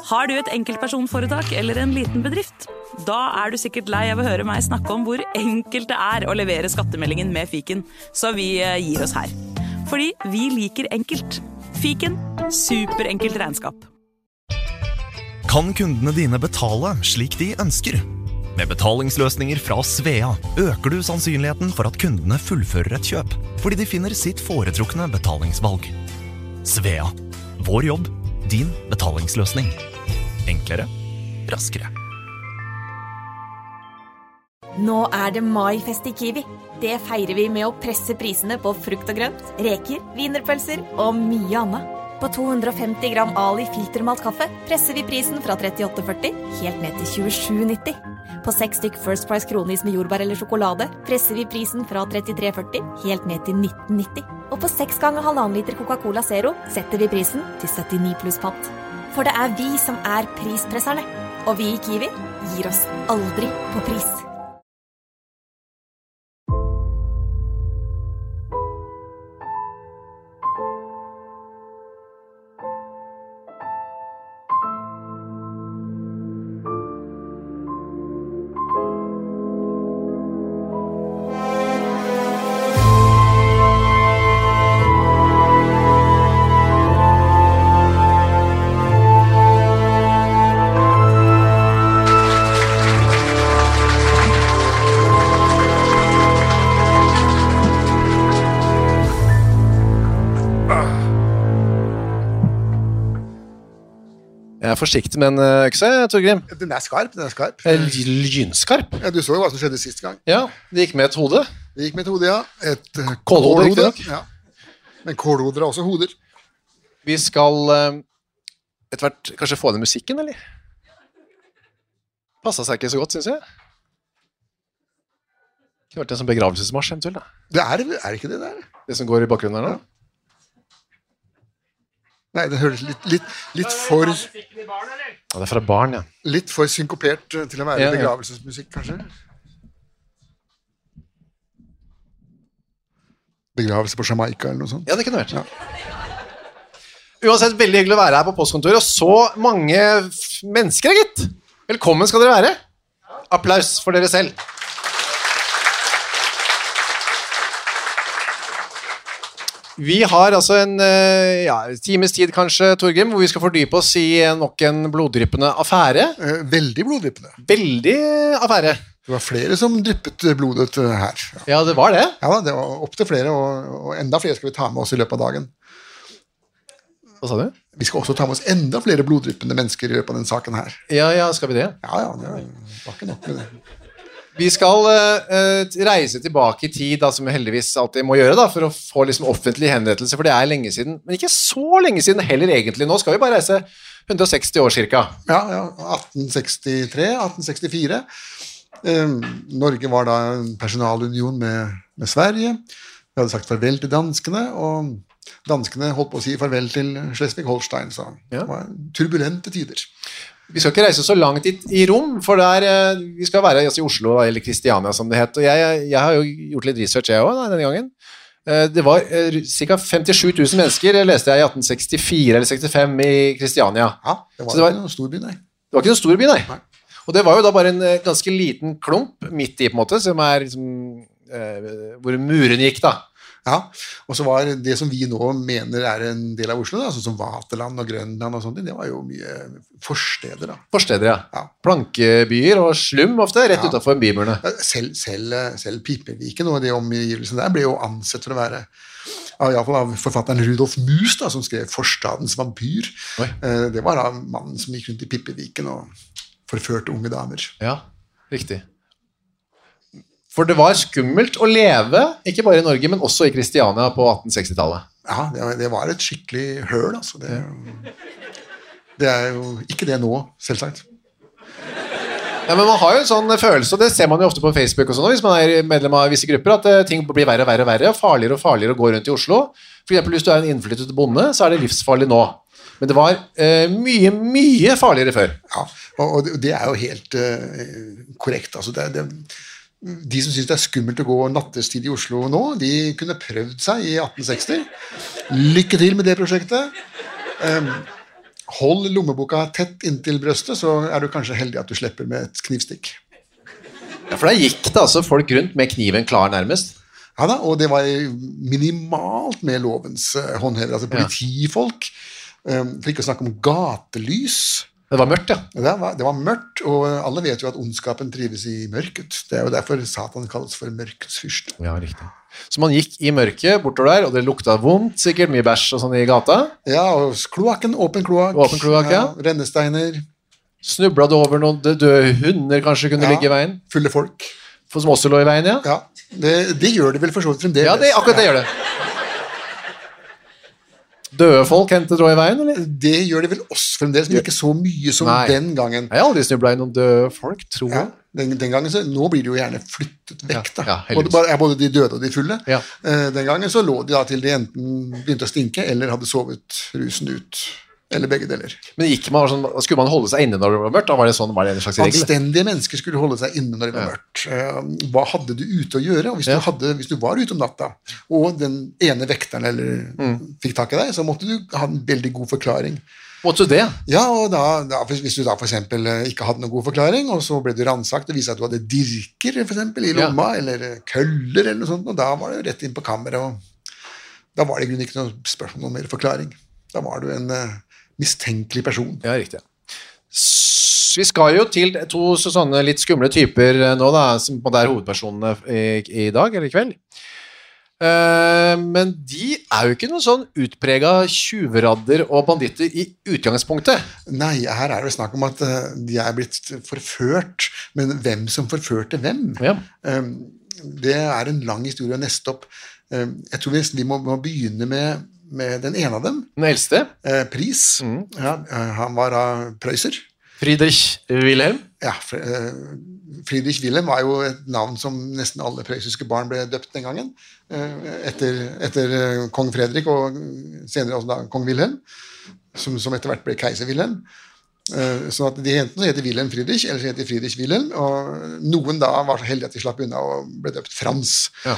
Har du et enkeltpersonforetak eller en liten bedrift? Da du sikkert lei av å høre meg snakke om hvor enkelt det å levere skattemeldingen med fiken, så vi gir oss her. Fordi vi liker enkelt. Fiken, superenkelt regnskap. Kan kundene dine betale slik de ønsker? Med betalingsløsninger fra Svea øker du sannsynligheten for at kundene fullfører et kjøp, fordi de finner sitt foretrukne betalingsvalg. Svea. Vår jobb, din betalingsløsning. Enklere, raskere. Nå det maifest i Kiwi. Det feirer vi med å presse prisene på frukt og grønt, reker, wienerpølser og mye annet. På 250 gram Ali filtermalt kaffe presser vi prisen fra 38,40 helt ned til 27,90. På 6 stykk First Price kronis med jordbær eller sjokolade presser vi prisen fra 33,40 helt ned til 19,90. Og på 6 ganger 1,5 liter Coca-Cola Zero setter vi prisen til 79 pluss pant. For det vi som prispresserne. Og vi i Kiwi gir oss aldri på pris. Jeg forsiktig med en økse, Torgrim. Den skarp, skarp. Lynskarp. Ja, du så jo hva som skjedde sist gang. Ja, det gikk med et hode. Det gikk med et hode, ja. Et kålhode. Ja. Men kålhoder også hoder. Vi skal etter hvert kanskje få ned musikken, eller? Passet seg ikke så godt, synes jeg. Det kunne vært en sånn begravelsesmarsj eventuelt, da. Det ikke det der? Det som går i bakgrunnen her nå? Ja. Nei, det høres litt for... Ja, det fra barn, ja. Litt for synkopert til å være begravelsesmusikk, kanskje. Begravelse på Jamaica eller noe sånt. Ja, det kunne vært. Ja. Uansett, veldig hyggelig å være her på postkontoret, og så mange mennesker, gitt. Velkommen skal dere være. Applaus for dere selv. Vi har altså en times tid kanskje, Torgrim, hvor vi skal fordype oss i nok en bloddryppende affære. Veldig bloddryppende. Veldig affære. Det var flere som dryppet blodet her. Ja, det var det. Ja, det var opp til flere, og enda flere skal vi ta med oss i løpet av dagen. Hva sa du? Vi skal også ta med oss enda flere bloddryppende mennesker i løpet av den saken her. Ja, skal vi det? Ja, det var ikke nok med det. Vi skal reise tilbake i tid, da, som vi heldigvis alltid må gjøre, da, for å få liksom offentlig henrettelse, for det lenge siden, men ikke så lenge siden heller egentlig. Nå skal vi bare reise 160 år cirka. Ja, 1863, 1864. Norge var da en personalunion med Sverige. Vi hadde sagt farvel til danskene, og danskene holdt på å si farvel til Schleswig-Holstein, så det var turbulente tider. Vi skal ikke reise så langt i Rom, for vi skal være i Oslo, eller Kristiania som det het, og jeg har jo gjort litt research jeg også denne gangen. Det var ca. 57 000 mennesker, leste jeg i 1864 eller 65 i Kristiania. Ja, det var ikke noen stor by, nei. Det var ikke noen stor by, nei. Og det var jo da bare en ganske liten klump midt i, på en måte, som liksom, hvor muren gikk da. Ja, og så var det som vi nå mener en del av Oslo, da, sånn som Vaterland og Grønland og sånt, det var jo mye forsteder da. Forsteder, ja. Plankebyer og slum ofte, rett utenfor bymurene. Selv Piperviken og det omgivelsen der ble jo ansett for å være, i alle fall av forfatteren Rudolf Mus da, som skrev Forstadens vampyr. Det var da mannen som gikk rundt i Piperviken og forførte unge damer. Ja, riktig. For det var skummelt å leve, ikke bare i Norge, men også i Kristiania på 1860-tallet. Ja, det var et skikkelig høl, altså. Det jo ikke det nå, selvsagt. Ja, men man har jo en sånn følelse, og det ser man jo ofte på Facebook og sånn, hvis man medlem av visse grupper, at ting blir verre og verre og verre, farligere og farligere å gå rundt i Oslo. For eksempel, hvis du en innflyttet bonde, så det livsfarlig nå. Men det var mye, mye farligere før. Ja, og det jo helt korrekt, altså de som synes det skummelt å gå nattestid i Oslo nå, de kunne prøvd seg i 1860. Lykke til med det prosjektet. hold lommeboka tett inntil brøstet, så du kanskje heldig at du slipper med et knivstikk. Ja, for da gikk det altså folk rundt med kniven klar nærmest. Ja da, og det var minimalt med lovens håndhever, altså politifolk, for ikke å snakke om gatelys. Det var mørkt, ja. Det var mørkt, og alle vet jo at ondskapen trives i mørket. Det jo derfor Satan kalles for mørkets fyrste. Ja, riktig. Så man gikk i mørket bortover der, og det lukta vondt, sikkert mye bæsj og sånn i gata. Ja, og kloakken, åpen kloakk. Åpen kloakk, ja. Rennesteiner. Snublet du over noen døde hunder kanskje kunne ligge i veien? Fulle folk. For som også lå i veien, ja? Ja, det gjør de vel for så vidt fremdeles. Ja, akkurat det gjør det. Døde folk hentet rå i veien, eller? Det gjør de vel også fremdeles, men ikke så mye som den gangen. Jeg har aldri snublet i noen døde folk, tror jeg. Ja, den gangen så, nå blir de jo gjerne flyttet vekk da. Ja, både de døde og de fulle. Ja. Den gangen så lå de da til de enten begynte å stinke, eller hadde sovet rusen ut. Eller begge deler. Men skulle man holde seg inne når det var mørkt? Da var det var det en slags regel? Anstendige mennesker skulle holde seg inne når det var mørkt. Hva hadde du ute å gjøre? Og hvis du var ute om natta, og den ene vekteren fikk tak i deg, så måtte du ha en veldig god forklaring. Måtte du det? Ja, og hvis du da for eksempel ikke hadde noen god forklaring, og så ble du ransakt og viste at du hadde dirker for eksempel, i lomma, eller køller eller noe sånt, og da var det jo rett inn på kammeret, og da var det i grunnen ikke noe spørsmål om mer forklaring. Da var du en mistenkelig person. Ja, riktig. Vi skal jo til to sånne litt skumle typer nå da, som er hovedpersonene i dag, eller i kveld. Men de jo ikke noen sånn utpreget tjuveradder og banditter i utgangspunktet. Nei, her det snakk om at de blitt forført, men hvem som forførte hvem? Ja. Det en lang historie å neste opp. Jeg tror vi må begynne med den ene av dem. Den eldste? Pris. Ja, han var Preußer. Friedrich Wilhelm? Ja, Friedrich Wilhelm var jo et navn som nesten alle prøyssiske barn ble døpt den gangen. Etter kong Fredrik og senere også da kong Wilhelm, som etter hvert ble keiser Wilhelm. Så at de enten heter Wilhelm Friedrich, eller så heter Friedrich Wilhelm, og noen da var så heldige at de slapp unna og ble døpt Frans. Ja.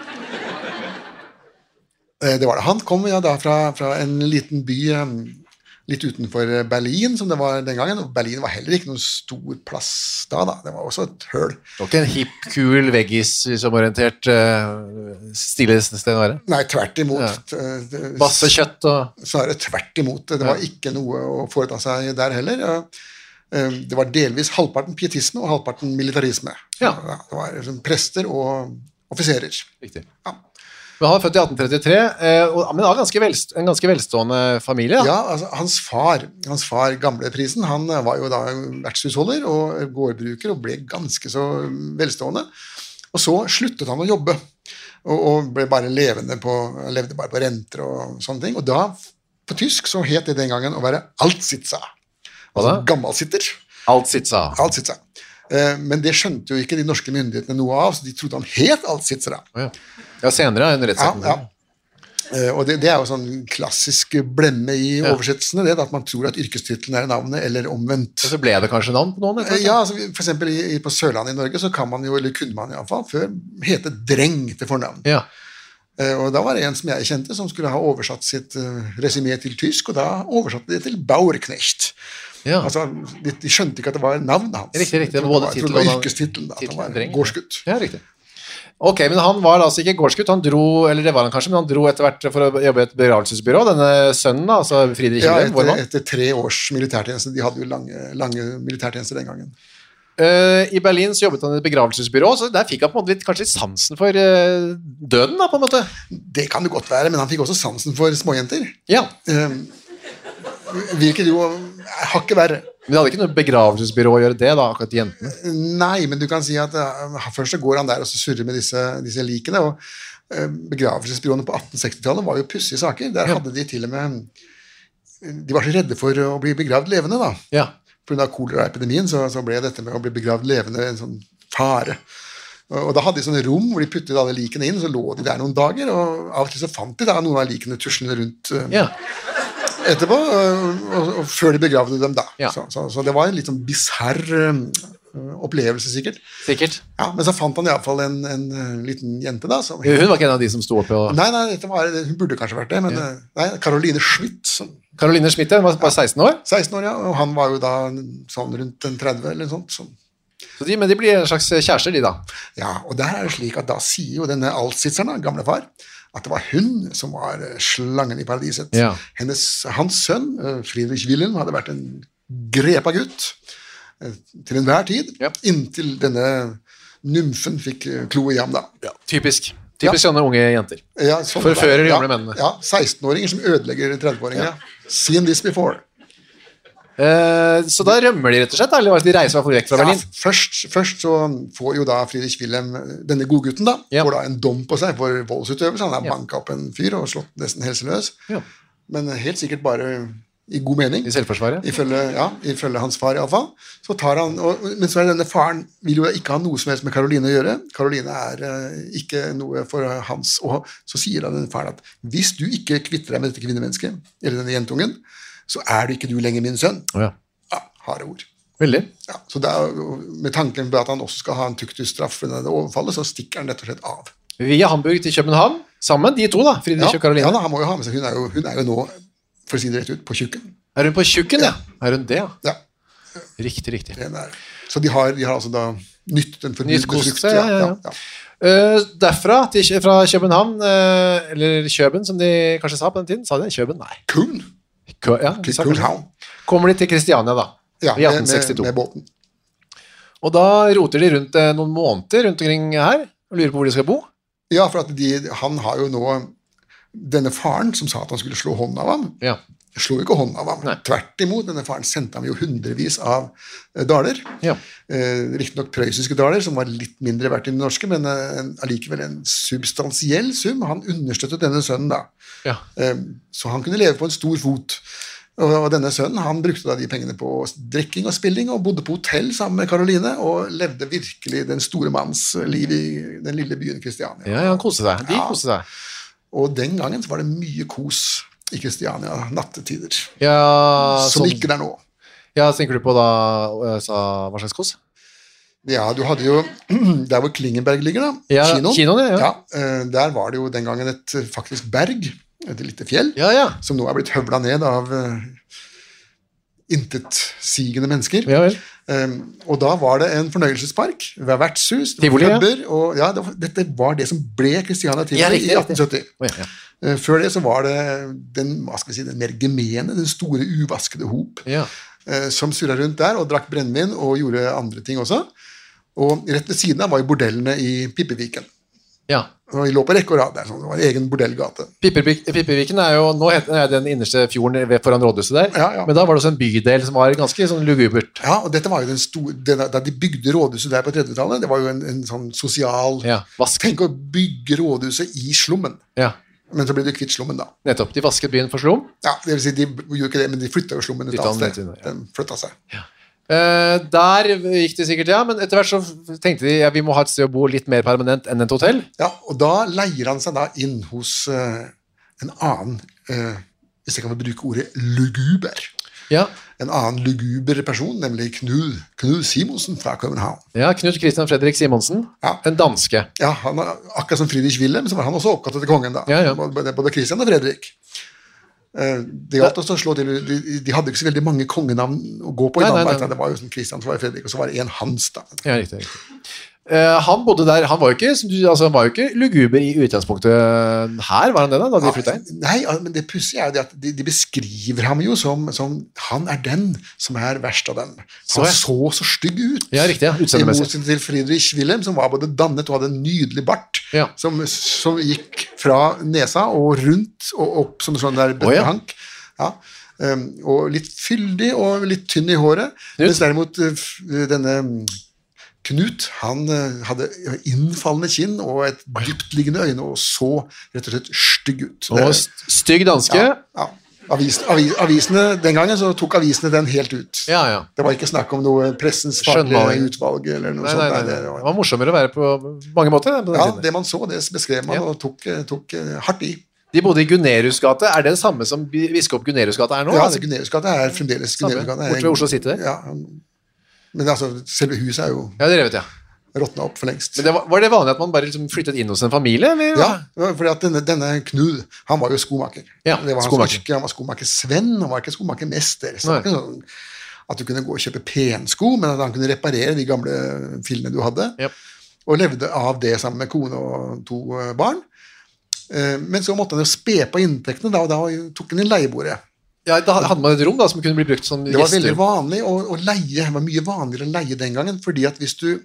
Det var det. Han kom da fra en liten by litt utenfor Berlin, som det var den gangen. Og Berlin var heller ikke noen stor plass da. Det var også et høl. Det var ikke en hipp, kul, veggis-orientert stilig sted å være? Nei, tvert imot. Ja. Basse kjøtt og... Snarere tvert imot. Det var ikke noe å foreta seg der heller. Det var delvis halvparten pietisme og halvparten militarisme. Ja. Det var prester og offiserer. Riktig. Ja. Men han født i 1833, men av en ganske velstående familie. Da. Ja, altså hans far gamleprisen, han var jo da vertshusholder og gårdbruker og ble ganske så velstående. Og så sluttet han å jobbe, og ble bare levde bare på renter og sånne ting. Og da, på tysk, så het det den gangen å være Altsitzer. Altså gammelsitter. Altsitzer. Altsitzer. Men det skjønte jo ikke de norske myndighetene noe av, så de trodde han het Altsitzer. Ja, senere under rettssetten. Ja. Og det jo sånn klassisk blemme i oversettelsene, det at man tror at yrkestittelen navnet, eller omvendt. Og så ble det kanskje navn på noen? Ja, altså, for eksempel på Sørlandet i Norge, så kan man jo, eller kunne man i alle fall, før hete dreng til fornavn. Ja. Og da var det en som jeg kjente, som skulle ha oversatt sitt resymé til tysk, og da oversatte det til Bauerknecht. Ja. Altså, de skjønte ikke at det var navnet hans. Riktig. Jeg trodde det var yrkestittelen, at han var gårdsgutt. Ja, riktig. Ok, men han var altså ikke gårdsgutt, han dro, eller det var han kanskje, men han dro etter hvert for å jobbe i et begravelsesbyrå, denne sønnen da, altså Friedrich Wilhelm, hvor var han? Etter 3 års militærtjeneste, de hadde jo lange militærtjenester den gangen. I Berlin så jobbet han i et begravelsesbyrå, så der fikk han på en måte kanskje litt sansen for døden da, på en måte. Det kan det godt være, men han fikk også sansen for småjenter. Ja. Virket jo hakket verre. Men det hadde ikke noe begravelsesbyrå å gjøre det da, akkurat jentene? Nei, men du kan si at først så går han der og så surrer med disse likene, og begravelsesbyråene på 1860-tallet var jo pussige saker. Der hadde de til og med, de var så redde for å bli begravd levende da. Ja. På grunn av koleraepidemien så ble dette med å bli begravd levende en sånn fare. Og da hadde de sånne rom hvor de puttet alle likene inn, så lå de der noen dager, og av og til så fant de da noen av likene tuslende rundt etterpå, og før de begravde dem da. Ja. Så det var en litt sånn bizarr opplevelse, sikkert. Sikkert. Ja, men så fant han i hvert fall en liten jente da. Som, Hun var ikke en av de som sto oppe og... Nei, hun burde kanskje vært det, men nei, Caroline Schmidt. Caroline Schmidt, hun var bare 16 år. 16 år, ja, og han var jo da sånn rundt en 30 eller noe sånt. Men de blir en slags kjærester, de da. Ja, og der er det slik at da sier jo denne altsitzeren, gamle far, at det var hun som var slangen i paradiset. Ja. Hans sønn, Friedrich Wilhelm, hadde vært en grepa gutt til enhver tid, inntil denne nymfen fikk kloe i ham da. Ja, typisk sånne unge jenter. Ja, Forfører de gamle mennene. Ja, 16-åringer som ødelegger 30-åringer. Ja. Seen this before. Så da rømmer de rett og slett, eller var det de reiser vekk fra Berlin? Ja, først så får jo da Friedrich Wilhelm, denne godgutten da, får da en dom på seg for voldsutøvelse. Han har banket opp en fyr og slått nesten helseløs. Ja. Men helt sikkert bare i god mening. I selvforsvaret? Ifølge hans far i alle fall. Så tar han, men så er denne faren vil jo ikke ha noe som helst med Caroline å gjøre. Caroline er ikke noe for hans, og så sier han denne faren at hvis du ikke kvitter deg med dette kvinnemennesket, eller denne jentungen, så er du ikke du lenger min sønn. Ja, harde ord. Veldig. Ja, så med tanken på at han også skal ha en tuktusstraff for denne overfallet, så stikker han rett og slett av. Via Hamburg til København, sammen, de to da, Friedrich og Caroline. Ja, han må jo ha med seg, hun er jo nå, for å si det rett ut, på tjukken. Er hun på tjukken, ja? Er hun det, ja? Riktig. Så de har altså da nytt den forbudte frukt. Ja. Derfra, fra København, eller Køben, som de kanskje sa på den tiden, sa de Køben? Nei. Køben? Ja, kommer de til Kristiania da, i 1862. Med båten. Og da roter de rundt noen måneder rundt omkring her, og lurer på hvor de skal bo. Ja, for at han har jo nå, denne faren som sa at han skulle slå hånden av ham, slår jo ikke hånden av ham. Nei. Tvert imot, denne faren sendte ham jo hundrevis av daler. Ja. Riktig nok prøysiske daler, som var litt mindre verdt i det norske, men allikevel en substansiell sum. Han understøttet denne sønnen da. Ja. Så han kunne leve på en stor fot. Og denne sønnen, han brukte da de pengene på drikking og spilling, og bodde på hotell sammen med Caroline, og levde virkelig den store manns liv i den lille byen Kristiania. Ja, han koste seg. De koste seg. Og den gangen så var det mye kos i Kristiania, nattetider. Ja, som ikke der nå. Ja, tenker du på da, hva slags kos? Ja, du hadde jo, der hvor Klingenberg ligger da, kinoen, ja. Der var det jo den gangen et faktisk berg, et lite fjell, som nå er blitt høvlet ned av intetsigende mennesker. Ja, vel. Og da var det en fornøyelsespark, vertshus, klubber, og dette var det som ble Kristiania til i 1870. Før det så var det den mer gemene, den store uvaskede hop, som surret rundt der og drakk brennvin og gjorde andre ting også. Og rett ved siden av var jo bordellene i Pippeviken. Ja. Og vi lå på rekke og rad der, så det var en egen bordellgate. Pippeviken er jo, nå heter det den innerste fjorden foran rådhuset der, men da var det også en bydel som var ganske sånn lugubert. Ja, og dette var jo den store, da de bygde rådhuset der på 30-tallet, det var jo en sånn sosial, tenk å bygge rådhuset i slummen. Ja. Men så ble det kvitt slummen da. Nettopp, de vasket byen for slum? Ja, det vil si, de gjorde ikke det, men de flyttet jo slummen et annet sted. Den flyttet seg. Ja. Der gikk det sikkert, men etter hvert så tenkte de vi må ha et sted å bo litt mer permanent enn et hotell. Ja, og da leier han seg da inn hos en annen, hvis jeg kan bruke ordet luguber. Ja. En annen luguber person, nemlig Knud Simonsen fra København. Ja, Knud Christian Fredrik Simonsen, en danske. Ja, han er akkurat som Friedrich Wilhelm, så var han også oppkalt etter kongen da. Ja. Både Christian og Fredrik. Det gjaldt også å slå til, de hadde ikke så veldig mange kongenavn å gå på i Danmark. Det var jo som Christian, så var det Fredrik, og så var det en Hans da. Ja, riktig. Han bodde der, han var jo ikke luguber i utgangspunktet her, var han det da de flyttet inn? Nei, men det pussige er jo det at de beskriver ham jo som han er den som er verst av dem. Han så stygg ut. Ja, riktig, i motsetning til Friedrich Wilhelm, som var både dannet og hadde en nydelig bart, som gikk fra nesa og rundt og opp som sånn der bøttehank. Ja. Og litt fyldig og litt tynn i håret, mens derimot denne Knut, han hadde innfallende kinn og et dyptliggende øyne og så rett og slett stygg ut. Og stygg danske? Ja. Avisene, den gangen så tok avisene den helt ut. Ja. Det var ikke snakk om noe pressens faglige utvalg eller noe sånt. Nei. Det var morsommere å være på mange måter. Ja, det man så, det beskrev man og tok hardt i. De bodde i Gunerius gate. Det samme som biskop Gunerius gate nå? Ja, altså, Gunerius gate fremdeles Gunerius gate. Bort ved Oslo City der? Ja, men altså, selve huset jo Ja, det vet jeg. råtnet opp for lengst. Men var det vanlig at man bare liksom flyttet inn hos en familie? Eller? Ja, fordi at denne Knud, han var jo skomaker. Ja, det var skomaker. Han var skomaker-svenn, han var ikke skomaker-mester. Så det var ikke sånn at du kunne gå og kjøpe pensko, men at han kunne reparere de gamle filene du hadde, og levde av det sammen med kone og 2 barn. Men så måtte han jo spe på inntektene, da tok han inn leieboere. Ja, da hadde man et rom da, som kunne bli brukt som Det var gjester. veldig vanlig å leie, det var mye vanligere å leie den gangen, fordi at hvis du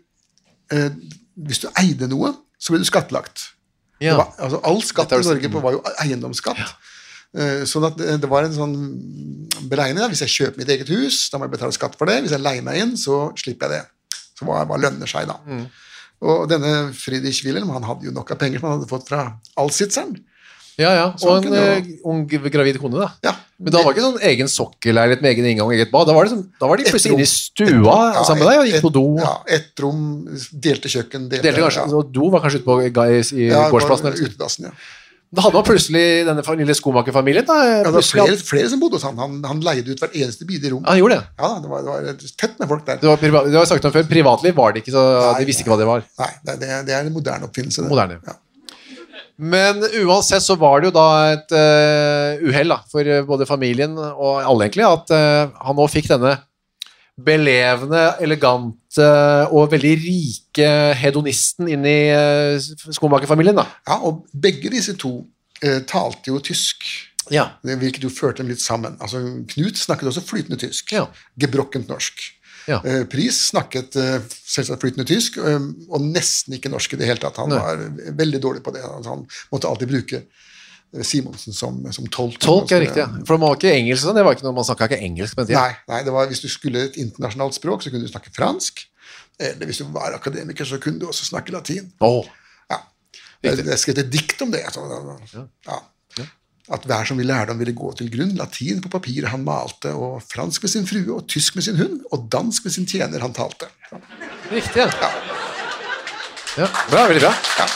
eide noe, så ble du skattlagt. Ja. Altså, all skatt i Norge var jo eiendomsskatt. Sånn at det var en sånn beregning, hvis jeg kjøper mitt eget hus, da må jeg betale skatt for det, hvis jeg leier meg inn, så slipper jeg det. Så hva lønner seg da? Og denne Friedrich Wilhelm, han hadde jo nok av penger som han hadde fått fra Alsitzeren. Ja, og en ung gravid kone da. Ja. Men da var det ikke sånn egen sokkelleilighet med egen inngang og eget bad, da var de plutselig inne i stua sammen med deg, og gikk på do. Ja, ett rom, delte kjøkken, Delte kanskje, og do var kanskje ute på i gårdsplassen. Ja, utedassen, ja. Da hadde man plutselig denne lille skomakerfamilien da. Ja, det var flere som bodde hos han. Han leide ut hver eneste bidige rom. Han gjorde det? Ja, det var tett med folk der. Det var sagt om før, privatliv var det ikke, så de visste ikke hva det var. Nei, det er en moderne oppfinnelse. Moderne. Ja. Men uansett så var det jo da et uheld da, for både familien og alle egentlig, at han nå fikk denne belevende, elegante og veldig rike hedonisten inn i skomakerfamilien da. Ja, og begge disse 2 talte jo tysk. Ja. Hvilket jo førte dem litt sammen. Altså, Knut snakket også flytende tysk. Ja. Gebrokkent norsk. Ja. Pris snakket selvsagt flytende tysk, og nesten ikke norsk i det hele tatt. Han var veldig dårlig på det. Altså, han måtte alltid bruke Simonsen som tolk. Tolk riktig, ja. For man var ikke engelsk, det var ikke noe, man snakket ikke engelsk på den tiden. Nei, det var, hvis du skulle et internasjonalt språk, så kunne du snakke fransk, eller hvis du var akademiker, så kunne du også snakke latin. Ja. Jeg skrev et dikt om det. Ja. At hver som ville lærdom ville gå til grunn, latin på papiret han malte, og fransk med sin frue, og tysk med sin hund, og dansk med sin tjener han talte. Riktig, ja. Ja, bra, veldig bra. Ja.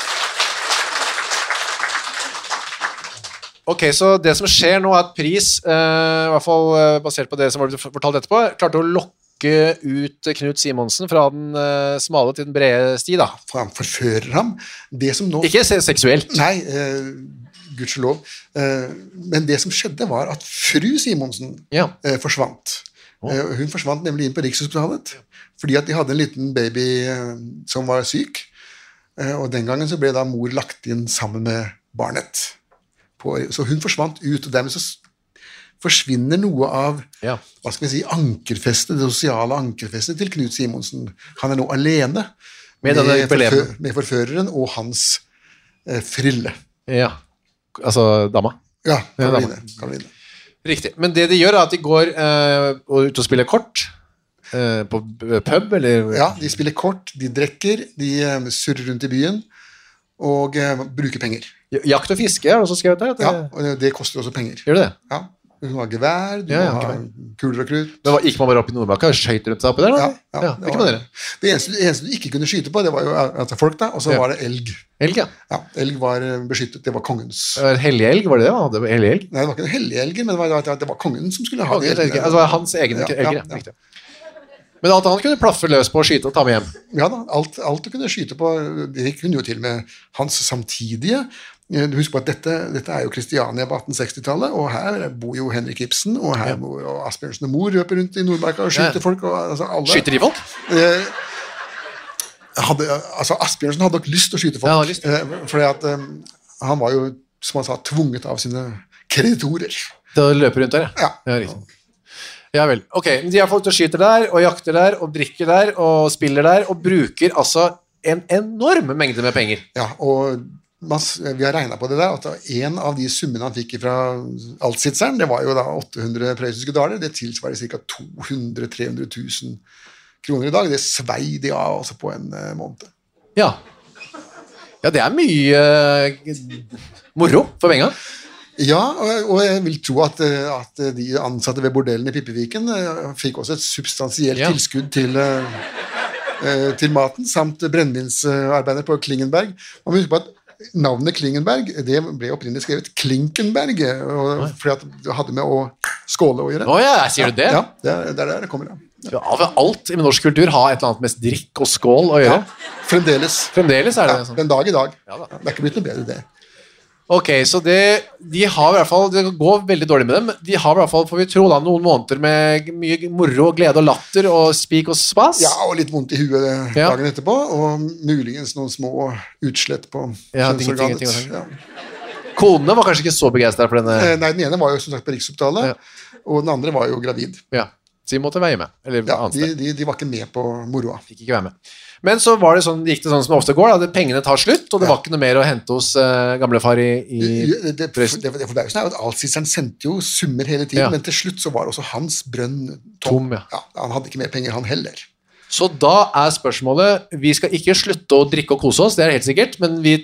Ok, så det som skjer nå er at Pris, i hvert fall basert på det som var fortalt etterpå, klarte å lokke ut Knut Simonsen fra den smale til den brede sti da. For han forfører ham. Det som nå... Ikke seksuelt. Nei, gudskjelov. Men det som skjedde var at fru Simonsen forsvant. Hun forsvant nemlig inn på Rikshospitalet, fordi at de hadde en liten baby som var syk, og den gangen så ble da mor lagt inn sammen med barnet. Så hun forsvant ut, og dermed så forsvinner noe av, hva skal vi si, ankerfestet, det sosiale ankerfestet til Knut Simonsen. Han er nå alene med forføreren og hans frille. Ja, altså dama. Ja, Karoline. Riktig, men det de gjør er at de går ut og spiller kort på pub, eller? Ja, de spiller kort, de drikker, de surrer rundt i byen, og bruker penger. Jakt og fiske, er det også skrevet der? Ja, og det koster også penger. Gjør det? Ja, du må ha gevær, du må ha kuler og krutt. Men gikk man bare opp i Nordmarka og skjøyt rundt seg oppi der? Ja, det eneste du ikke kunne skyte på, det var jo folk da, og så var det elg. Elg, ja. Ja, elg var beskyttet, det var kongens. Hellig elg, var det det? Det var hellig elg? Nei, det var ikke en hellig elg, men det var kongen som skulle ha de elgene. Altså, det var hans egen elg, riktig. Men alt annet kunne plaffe løs på å skyte og ta med hjem? Ja da, alt du kunne skyte på, det kunne jo til med hans samtidige. Du husker på at dette er jo Kristiania på 1860-tallet, og her bor jo Henrik Ibsen, og her bor Asbjørnsen og Mor løper rundt i Nordmarka og skyter folk. Og, altså, alle. Skyter de folk? Asbjørnsen hadde nok lyst til å skyte folk, fordi at han var jo, som han sa, tvunget av sine kreditorer. Det løper rundt der, ja. Ja, riktig. Ja vel, ok, de har folk til å skyte der, og jakter der, og drikker der, og spiller der, og bruker altså en enorm mengde med penger. Ja, og vi har regnet på det der, at en av de summene han fikk fra Altsitzeren, det var jo da 800 prøysiske daler, det tilsvarer ca. 200-300 000 kroner i dag, det svei de av altså på en måned. Ja, det er mye moro for penger. Ja, og jeg vil tro at de ansatte ved bordellen i Pippeviken fikk også et substansielt tilskudd til maten, samt brennvinsarbeider på Klingenberg. Man må huske på at Navnet Klingenberg, det ble opprinnelig skrevet Klinkenberg, fordi at det hadde med å skåle å gjøre. Sier du det? Ja, det er der det kommer, Ja, alt i norsk kultur har et eller annet med drikk og skål å gjøre. Fremdeles. Fremdeles er det sånn. Den dag i dag. Ja, det er ikke blitt noe bedre det. Ok, så de har i hvert fall, det går veldig dårlig med dem, de har i hvert fall, får vi tro da, noen måneder med mye moro, glede og latter og spik og spas. Ja, og litt vondt i huet dagen etterpå, og muligens noen små utslett på kjønnsorganet. Konene var kanskje ikke så begeistret for denne? Nei, den ene var jo som sagt på Riksopptalet, og den andre var jo gravid. Ja, så de måtte være med. Eller de var ikke med på moroa. Fikk ikke være med. Men så var det sånn, gikk det sånn som det ofte går, da, pengene tar slutt, og det var ikke noe mer å hente hos gamlefar det er jo sånn at Altsisseren sendte jo summer hele tiden, men til slutt så var også hans brønn tom. Han hadde ikke mer penger, han heller. Så da er spørsmålet, vi skal ikke slutte å drikke og kose oss, det er helt sikkert, men vi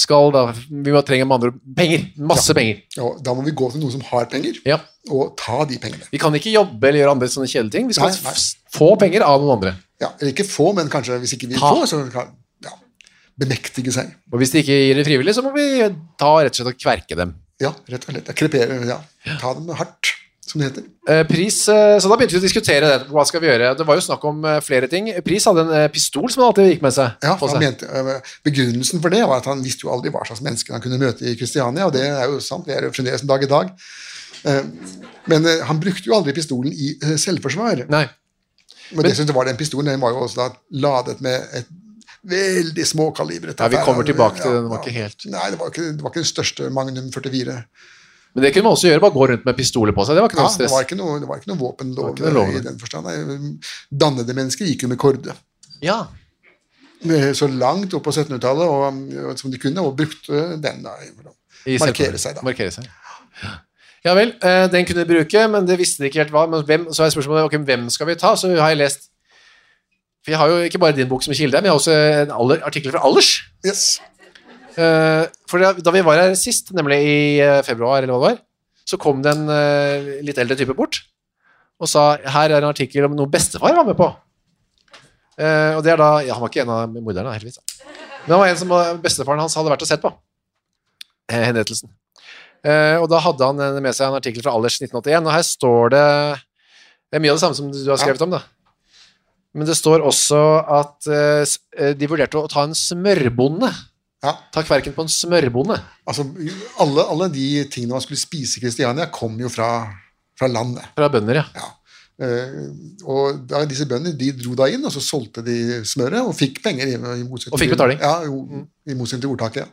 må trenge med andre penger, masse penger. Ja, da må vi gå til noen som har penger, og ta de pengene. Vi kan ikke jobbe eller gjøre andre sånne kjedelige ting, vi skal få penger av noen andre. Ja, eller ikke få, men kanskje hvis ikke vi får, så kan bemektige seg. Og hvis de ikke gir det frivillig, så må vi ta rett og slett og kverke dem. Ja, rett og slett. Krepere, ta dem hardt, som det heter. Pris, så da begynte vi å diskutere det. Hva skal vi gjøre? Det var jo snakk om flere ting. Pris hadde en pistol som han alltid gikk med seg. Ja, han mente, begrunnelsen for det var at han visste jo aldri hva slags mennesker han kunne møte i Kristiania, og det er jo sant, det er jo fremdeles en dag i dag. Men han brukte jo aldri pistolen i selvforsvar. Nei. Men dessuten var den pistolen, den var jo også da ladet med et veldig småkalibret. Ja, vi kommer tilbake til den, var ikke helt... Nei, det var ikke den største Magnum 44. Men det kunne man også gjøre, bare gå rundt med pistoler på seg, det var ikke noe stress. Det var ikke noe våpenlov i den forstand. Dannede mennesker gikk jo med korde. Ja. Så langt opp på 1700-tallet, som de kunne, og brukte den da, markere seg da. Markere seg. Ja vel, den kunne de bruke, men det visste de ikke helt hva. Men så er spørsmålet, ok, hvem skal vi ta? Så har jeg lest, for jeg har jo ikke bare din bok som kilde, men jeg har også en artikkel fra Allers. Yes. For da vi var her sist, nemlig i februar, eller hva det var, så kom det en litt eldre type bort, og sa, her er en artikkel om noe bestefar var med på. Og det er da, han var ikke en av morderne, heldigvis. Men han var en som bestefaren hans hadde vært og sett på. Henrettelsen. Og da hadde han med seg en artikkel fra Allers 1981, og her står det mye av det samme som du har skrevet om da. Men det står også at de vurderte å ta en smørbonde. Ta kverken på en smørbonde. Altså, alle de tingene man skulle spise i Kristiania kom jo fra landet. Fra bønder, ja. Og da, disse bøndene, de dro da inn, og så solgte de smøret, og fikk penger. Og fikk betaling. Ja, i motsetning til ordtaket,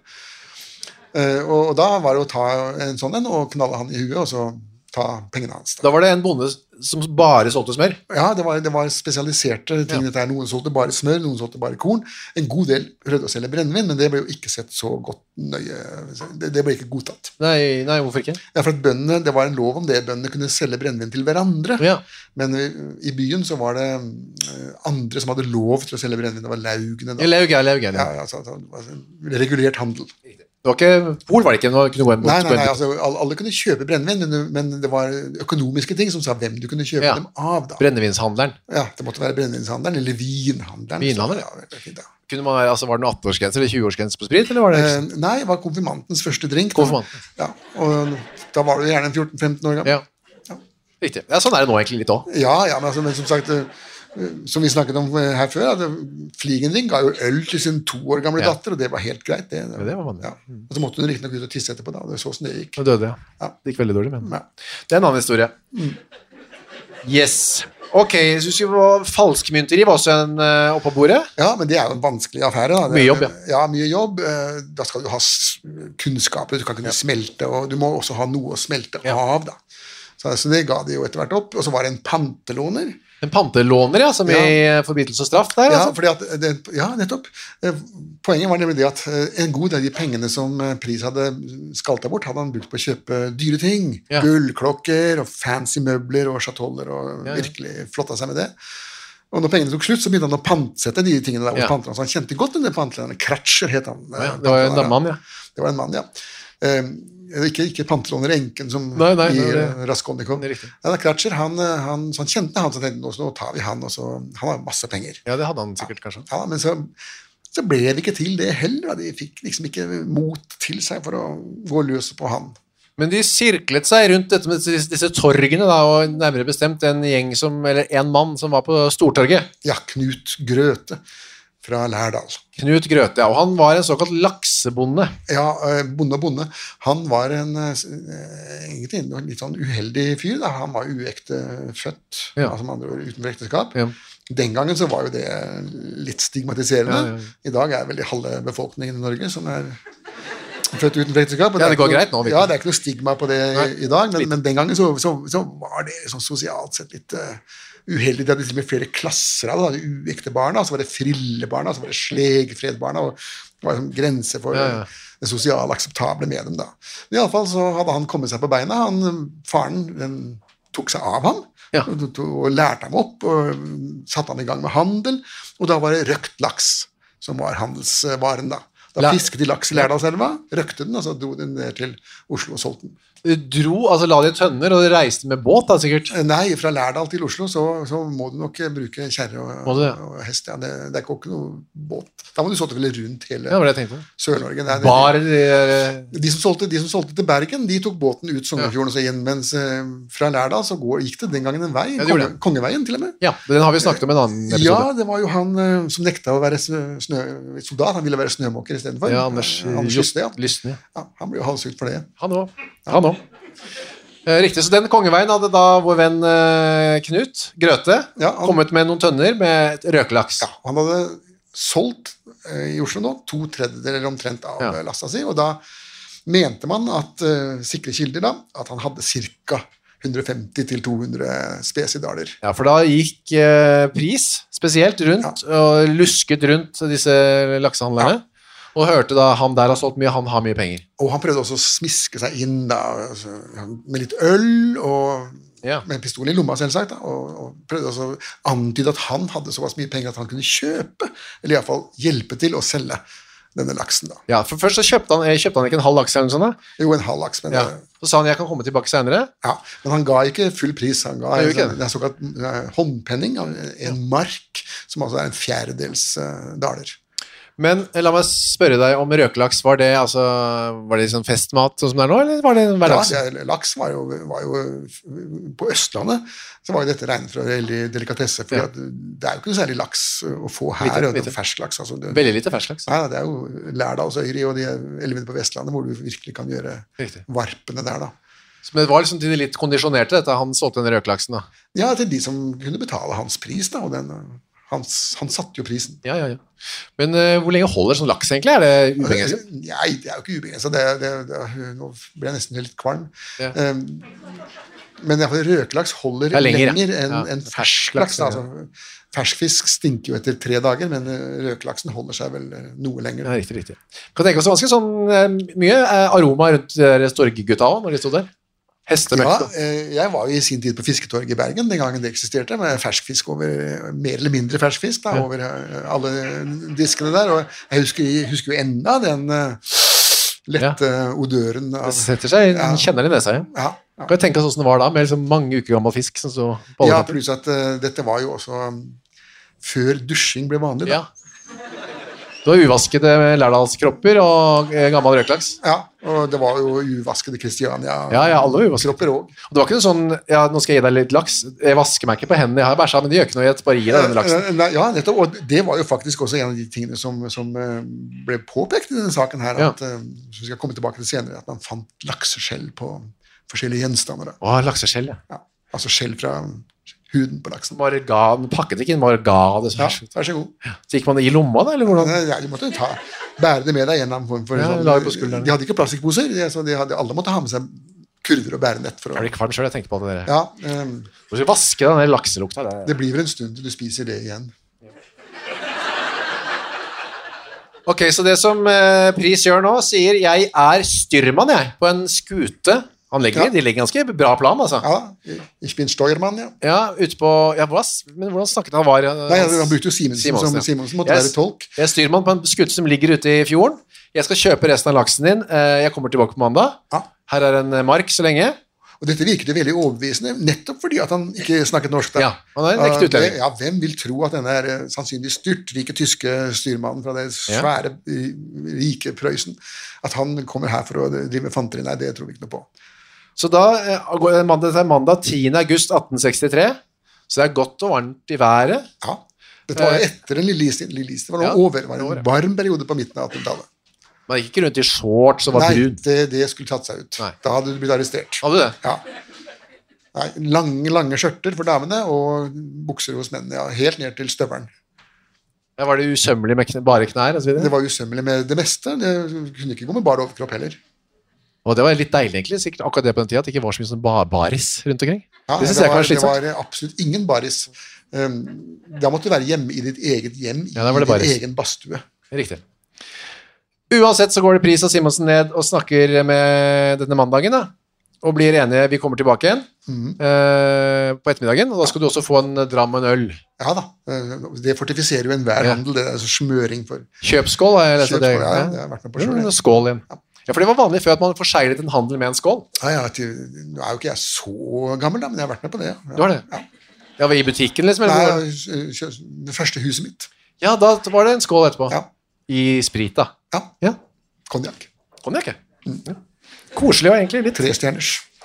og da var det å ta en sånn en og knalle han i huet og så ta pengene hans. Da var det en bonde som bare solgte smør? Ja, det var spesialiserte ting. Dette noen solgte bare smør, noen solgte bare korn. En god del prøvde å selge brennevin, men det ble jo ikke sett så godt nøye. Det ble ikke godtatt. Nei, hvorfor ikke? Ja, for at bøndene, det var en lov om det. Bøndene kunne selge brennevin til hverandre. Ja. Men i byen så var det andre som hadde lov til å selge brennevin. Det var laugene da. Laug. Ja, altså, det var regulert handel. Det var ikke, Pol var det ikke noe Nei, altså, alle kunne kjøpe brennevin, men det var økonomiske ting som sa hvem du kunne kjøpe dem av da. Brennevinshandleren. Ja, det måtte være brennevinshandleren, eller vinhandleren. Vinhandleren? Ja, kunne man, altså, var det noen 18-årsgrense eller 20-årsgrense på sprit, eller var det? Nei, det var konfirmantens første drink. Konfirmanten. Ja, og da var du gjerne 14-15 år gammel. Ja, riktig. Ja, sånn er det nå egentlig litt også. Ja, men som sagt... Som vi snakket om her før, at Fligenring ga jo øl til sin 2 år gamle datter, og det var helt greit. Det var vanlig. Ja. Og så måtte hun riktig nok ut og tisse etterpå da, og det så sånn det gikk. Og døde, ja. Det gikk veldig dårlig, men det er en annen historie. Yes. Ok, så falskmynteri var også en oppe på bordet? Ja, men det er jo en vanskelig affære. Da. Mye jobb, ja. Ja, mye jobb. Da skal du ha kunnskaper, du kan kunne smelte, og du må også ha noe å smelte av da. Så det ga de jo etter hvert opp, og så var det en pantelåner. En pantelåner, ja, som i forbrytelse og straff der, altså. Fordi at, nettopp. Poenget var nemlig det at en god del av de pengene som Pris hadde skaltet bort, hadde han brukt på å kjøpe dyre ting. Ja. Gullklokker og fancy møbler og chatoller, og virkelig flotta seg med det. Og når pengene tok slutt, så begynte han å pantsette de tingene der hos panterne, så han kjente godt den pantelåneren. Kratscher het han. Det var en mann, ja. Det var en mann, ja. Ikke pantelåner enken som i Raskolnikov. Kratscher, han kjente han, så tenkte nå tar vi han, og så han har masse penger. Ja, det hadde han sikkert kanskje. Ja, men så så ble det ikke til det heller. De fikk liksom ikke mot til seg for å gå løs på han. Men de sirklet seg rundt dette med disse torgene, da, og nærmere bestemt en mann som var på Stortorget. Ja, Knut Grøthe fra Lærdal. Knut Grøthe, ja, og han var en såkalt laksebonde. Ja, bonde. Han var egentlig en litt sånn uheldig fyr, da. Han var uekte født, altså med andre ord utenfor ekteskap. Ja. Den gangen så var jo det litt stigmatiserende. I dag vel halve befolkningen i Norge som født uten ekteskap. Ja, det går greit nå. Ja, det ikke noe stigma på det i dag, men den gangen så var det sånn sosialt sett litt uheldig. Det hadde flere klasser av det. Uekte barna, så var det frillebarna, så var det slegefredbarna, og det var en grense for det sosiale akseptable med dem da. I alle fall så hadde han kommet seg på beina. Faren tok seg av ham, og lærte ham opp, og satte ham i gang med handel, og da var det røkt laks som var handelsvaren da. Da fisket de laks i Lærdalselva, røkte den, og så dro den ned til Oslo og solgte den. Altså la de tønner, og de reiste med båt da, sikkert? Nei, fra Lærdal til Oslo, så må du nok bruke kjerre og hest. Ja. Det ikke noe båt. Da må du såtte vel rundt hele Sør-Norge. De som solgte til Bergen, de tok båten ut Sognefjorden og så inn, mens fra Lærdal så gikk det den gangen en vei, Kongeveien til og med. Ja, den har vi snakket om en annen episode. Ja, det var jo han som nekta å være soldat, han ville være snømåker i stedet for. Ja, Anders Lysne. Ja, han ble jo halshugd for det. Han også. Riktig, så den kongeveien hadde da vår venn Knut Grøthe kommet med noen tønner med røkelaks. Ja, han hadde solgt i Oslo nå 2/3 eller omtrent av lasta si, og da mente man at sikre kilder da, at han hadde cirka 150 til 200 spesidaler. Ja, for da gikk pris spesielt rundt, og lusket rundt disse laksehandlerne. Og hørte da han der har solgt mye, han har mye penger. Og han prøvde også å smiske seg inn da, med litt øl, og med en pistol i lomma selvsagt, da, og prøvde også å antyde at han hadde såpass mye penger at han kunne kjøpe, eller i hvert fall hjelpe til å selge denne laksen da. Ja, for først så kjøpte han ikke en halv laks eller noe sånt da? Jo, en halv laks, men... Så sa han, jeg kan komme tilbake senere. Ja, men han ga ikke full pris, han ga en såkalt håndpenning, en mark, som altså en 1/4 daler. Men la meg spørre deg om røkelaks, var det sånn festmat sånn som det nå, eller var det hverdags? Ja, laks var jo på Østlandet, så var jo dette regnet for veldig delikatesse, for det jo ikke noe særlig laks å få her, lite fersk laks. Altså, veldig lite fersk laks. Nei, det jo Lærdalsøyri og de elvene på Vestlandet, hvor du virkelig kan gjøre varpene der da. Men det var liksom til de litt kondisjonerte dette, han solgte den røkelaksen da? Ja, til de som kunne betale hans pris da, og han satte jo prisen. Ja. Men hvor lenge holder sånn laks egentlig? Er det ubegrenset? Nei, det jo ikke ubegrenset. Nå ble jeg nesten litt kvalm. Ja. Men i hvert fall røkelaks holder lenger enn fersk laks. Altså, ferskfisk stinker jo etter 3 dager, men røkelaksen holder seg vel noe lenger. Ja, riktig. Kan tenke oss ganske sånn mye aroma rundt Storgegutta også, når de stod der? Hestemøkta. Ja, jeg var jo i sin tid på Fisketorget i Bergen, den gangen det eksisterte, med ferskfisk mer eller mindre ferskfisk da, over alle diskene der, og jeg husker jo enda den lette odøren av... Det setter seg, kjenner det med seg. Ja. Kan jeg tenke oss hvordan det var da, med liksom mange uker gammel fisk som så på alle kanter? Pluss at dette var jo også før dusjing ble vanlig da. Det var uvaskede lærdalskropper og gammel røklaks. Ja, og det var jo uvaskede Kristiania. Ja, alle uvaskede kropper også. Og det var ikke noe sånn, nå skal jeg gi deg litt laks, jeg vasker meg ikke på hendene, jeg har bæsja, men de gjør ikke noe, jeg bare gir deg denne laksen. Ja, og det var jo faktisk også en av de tingene som ble påpekt i denne saken her, at, som vi skal komme tilbake til senere, at man fant lakseskjell på forskjellige gjenstander. Lakseskjell, ja. Altså skjell fra... huden på laksen. Margan, pakket ikke inn margan. Ja, vær så god. Så gikk man i lomma da, eller hvordan? Ja, du måtte bære det med deg gjennom form for sånn. De hadde ikke plastikkposer, så alle måtte ha med seg kurver og bærenett. Jeg blir kvarm selv, jeg tenkte på det. Ja. Du skal vaske den lakselukta. Det blir vel en stund til du spiser det igjen. Ok, så det som Pris gjør nå, sier jeg styrmann på en skute. De legger ganske bra plan, altså. Ja, ich bin Steuermann, Ja, ute på, men hvordan snakket han Nei, han brukte jo Simonsen, Simonsen måtte være tolk. Jeg er styrmann på en skute som ligger ute i fjorden. Jeg skal kjøpe resten av laksen din. Jeg kommer tilbake på mandag. Her en mark så lenge. Og dette virket jo veldig overbevisende, nettopp fordi at han ikke snakket norsk da. Ja, han er en ekte utlending. Ja, hvem vil tro at denne sannsynlig styrtrike tyske styrmannen fra det svære, rike Prøysen, at han kommer her for å drive med fanteri? Nei, det tror vi ikke noe på. Så da går mandag 10. august 1863, så det er godt og varmt i været. Ja, dette var etter den lille isen. Det var over, det var en varm periode på midten av 1800-tallet. Man gikk ikke rundt i shorts og var brun. Nei, det skulle tatt seg ut. Nei. Da hadde du blitt arrestert. Hadde du det? Ja. Nei, lange skjørter for damene, og bukser hos mennene, ja, helt ned til støvelen. Ja, var det usømmelig med bare knær og så videre? Det var usømmelig med det meste. Det kunne ikke gå med bar overkropp heller. Og det var litt deilig egentlig, sikkert akkurat det på den tiden, at det ikke var så mye sånn baris rundt omkring. Ja, det var absolutt ingen baris. Da måtte du være hjemme i ditt eget hjem, i din egen badstue. Riktig. Uansett så går det Pris og Simonsen ned og snakker med denne mandagen da, og blir enige, vi kommer tilbake igjen på ettermiddagen, og da skal du også få en dram og en øl. Ja da, det fortifiserer jo enhver handel, det er så smøring for... Kjøpskål, har jeg lest det. Ja, det har vært med på selv. Skål igjen. Ja, for det var vanlig før at man forseglet en handel med en skål. Ja, nå er jo ikke jeg så gammel da, men jeg har vært med på det. Ja. Du har det? Ja. Det var i butikken liksom? Nei, det første huset mitt. Ja, da var det en skål etterpå. Ja. I sprit da. Ja. Konjakk. Konjakk, ja. Koselig og egentlig litt. 3 stjerners.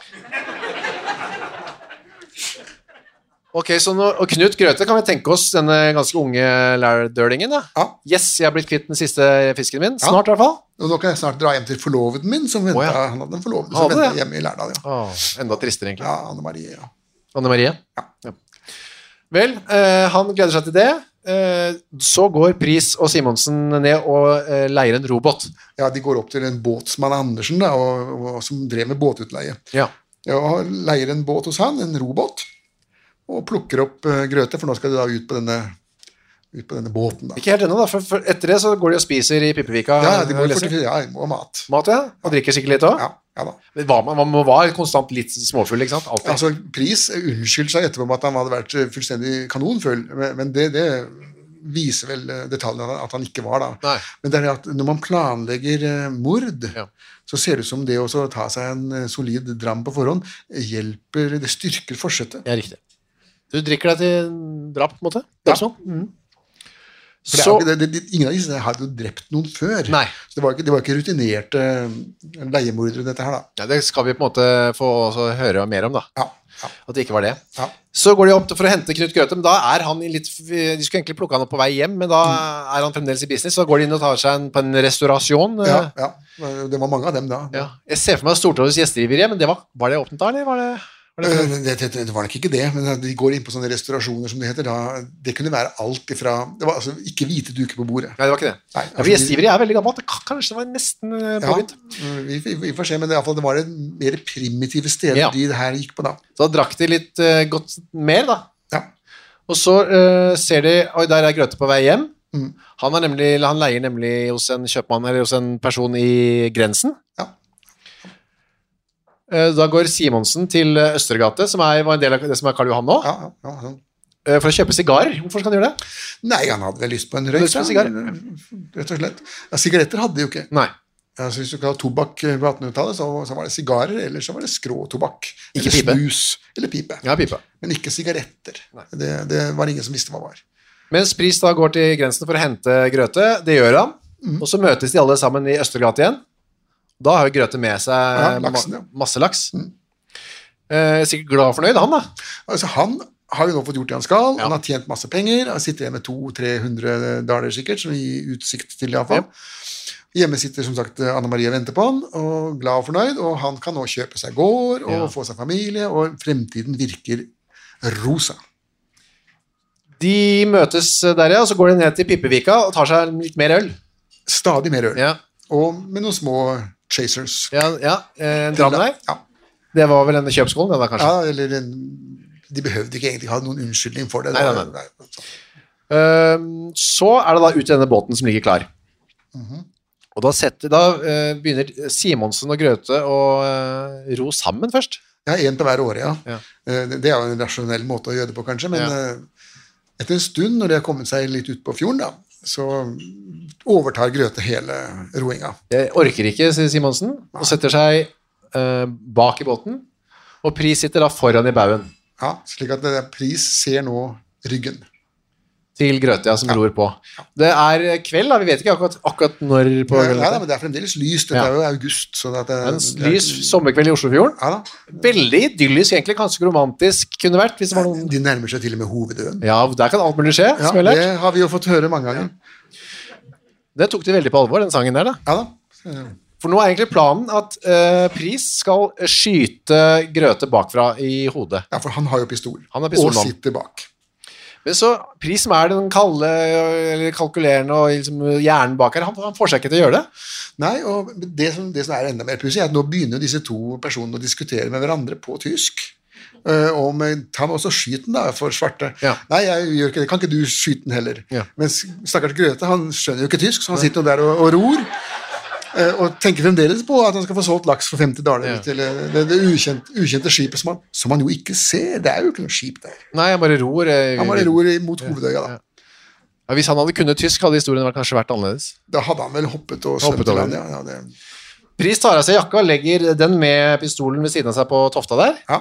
Ok, så nå, og Knut Grøthe kan vi tenke oss denne ganske unge lærdølingen da. Ja. Yes, jeg har blitt kvitt den siste fisken min, snart i hvert fall. Og nå kan jeg snart dra hjem til forloveden min, som ventet, han hadde en forlovede som ventet hjemme i Lærdal. Ja. Enda tristere egentlig. Ja, Anne Marie, ja. Anne Marie? Ja. Vel, han gleder seg til det. Så går Pris og Simonsen ned og leier en robåt. Ja, de går opp til en båtsmann Andersen da, og som drev med båtutleie. Ja. Og leier en båt hos han, en robåt, og plukker opp Grøthe, for nå skal de da ut på denne båten da. Ikke helt ennå da, for etter det så går de og spiser i Pippevika. Ja, de må og mat. Mat, ja. Og drikker sikkert litt også. Ja da. Man må være konstant litt småfull, ikke sant? Altid. Altså, Pris unnskyld seg etterpå med at han hadde vært fullstendig kanonfull, men det viser vel detaljene at han ikke var da. Nei. Men det er at når man planlegger mord, så ser det ut som det å ta seg en solid dram på forhånd hjelper, det styrker forsettet. Ja, riktig. Du drikker deg til drap, på en måte? Det er sånn? For ingen av disse hadde jo drept noen før. Nei. Så det var ikke rutinerte leiemordere, dette her da. Ja, det skal vi på en måte få høre mer om da. Ja. At det ikke var det. Ja. Så går de opp for å hente Knut Grøthe, men da er han litt... De skulle egentlig plukke han opp på vei hjem, men da er han fremdeles i business, så går de inn og tar seg på en restaurasjon. Ja. Det var mange av dem da. Ja. Jeg ser for meg Stortingets gjestgiveri, men var det åpent da, eller var det... Det var nok ikke det, men de går inn på sånne restaurasjoner som det heter da. Det kunne være alt ifra, det var altså ikke hvite duker på bordet. Nei, det var ikke det. Nei, for gjestgiveri er veldig gammelt, kanskje det var nesten påbegynt. Vi får se, men det var det mer primitive steder de her gikk på da. Så da drakk de litt godt mer da. Ja. Og så ser de, oi, der er Grøthe på vei hjem. Han leier nemlig hos en kjøpmann, eller hos en person i Grensen. Ja. Da går Simonsen til Østergate, som var en del av det som er Karl Johan nå. Ja. For å kjøpe sigarer. Hvorfor skal han gjøre det? Nei, han hadde vel lyst på en røyk. Rett og slett. Ja, sigaretter hadde de jo ikke. Nei. Altså, hvis du ikke hadde tobakk på 1800-tallet, så var det sigarer, eller så var det skråtobakk. Ikke eller pipe. Snus, eller pipe. Ja, pipe. Men ikke sigaretter. Det var ingen som visste hva var. Mens Pris da går til Grensen for å hente Grøthe, det gjør han, og så møtes de alle sammen i Østergate igjen. Da har jo Grøthe med seg masse laks. Sikkert glad og fornøyd, han da. Altså, han har jo nå fått gjort det han skal, han har tjent masse penger, han sitter igjen med 200-300 daler sikkert, som gir utsikt til i hvert fall. Hjemme sitter som sagt Anne Marie og venter på han, og glad og fornøyd, og han kan nå kjøpe seg gård, og få seg familie, og fremtiden virker rosa. De møtes der, og så går de ned til Pippevika og tar seg litt mer øl. Stadig mer øl. Ja. Og med noen små chasers. Ja, en dram der. Ja. Det var vel en kjøpskål, den da, kanskje? Ja, eller de behøvde ikke egentlig ha noen unnskyldning for det. Nei. Så er det da ut i denne båten som ligger klar. Og da begynner Simonsen og Grøthe å ro sammen først. Ja, en på hver åre, ja. Det er jo en rasjonell måte å gjøre det på, kanskje, men etter en stund, når de har kommet seg litt ut på fjorden, da, så overtar Grøthe hele roinga. Jeg orker ikke, sier Simonsen, og setter seg bak i båten, Og Pris sitter da foran i bauen. Ja, slik at Pris ser nå ryggen. Til Grøthe, som ror på. Det kveld, da. Vi vet ikke akkurat når på kvelden. Nei, men det fremdeles lys. Dette jo august. Så en lys sommerkveld i Oslofjorden. Ja da. Veldig idyllisk, egentlig ganske romantisk kunne vært. Hvis det var noen... De nærmer seg til og med Hovedøen. Ja, der kan alt mulig skje. Ja, det har vi jo fått høre mange ganger. Det tok de veldig på alvor, den sangen der da. Ja da. For nå egentlig planen at Pris skal skyte Grøthe bakfra i hodet. Ja, for han har jo pistol. Han har pistol og sitter bak. Men så Pris som den kalde, eller kalkulerende og liksom hjernen bak her, han får seg ikke til å gjøre det. Nei, og det som enda mer pussig at nå begynner disse to personene å diskutere med hverandre på tysk. Om ta med også skyten da for svarte. Ja. Nei, jeg gjør ikke det. Kan ikke du skyte den heller? Ja. Men stakkars Grøthe, han skjønner jo ikke tysk, så han sitter der og ror. Og tenker fremdeles på at han skal få solgt laks for $50 til det ukjente skipet som han jo ikke ser. Det jo ikke noe skip der. Nei, han bare ror. Han bare ror mot Hovedøya da. Ja, hvis han hadde kunnet tysk, hadde historien kanskje vært annerledes. Da hadde han vel hoppet og svømt til land, ja. Det... Pris tar av seg jakka og legger den med pistolen ved siden av seg på tofta der. Ja.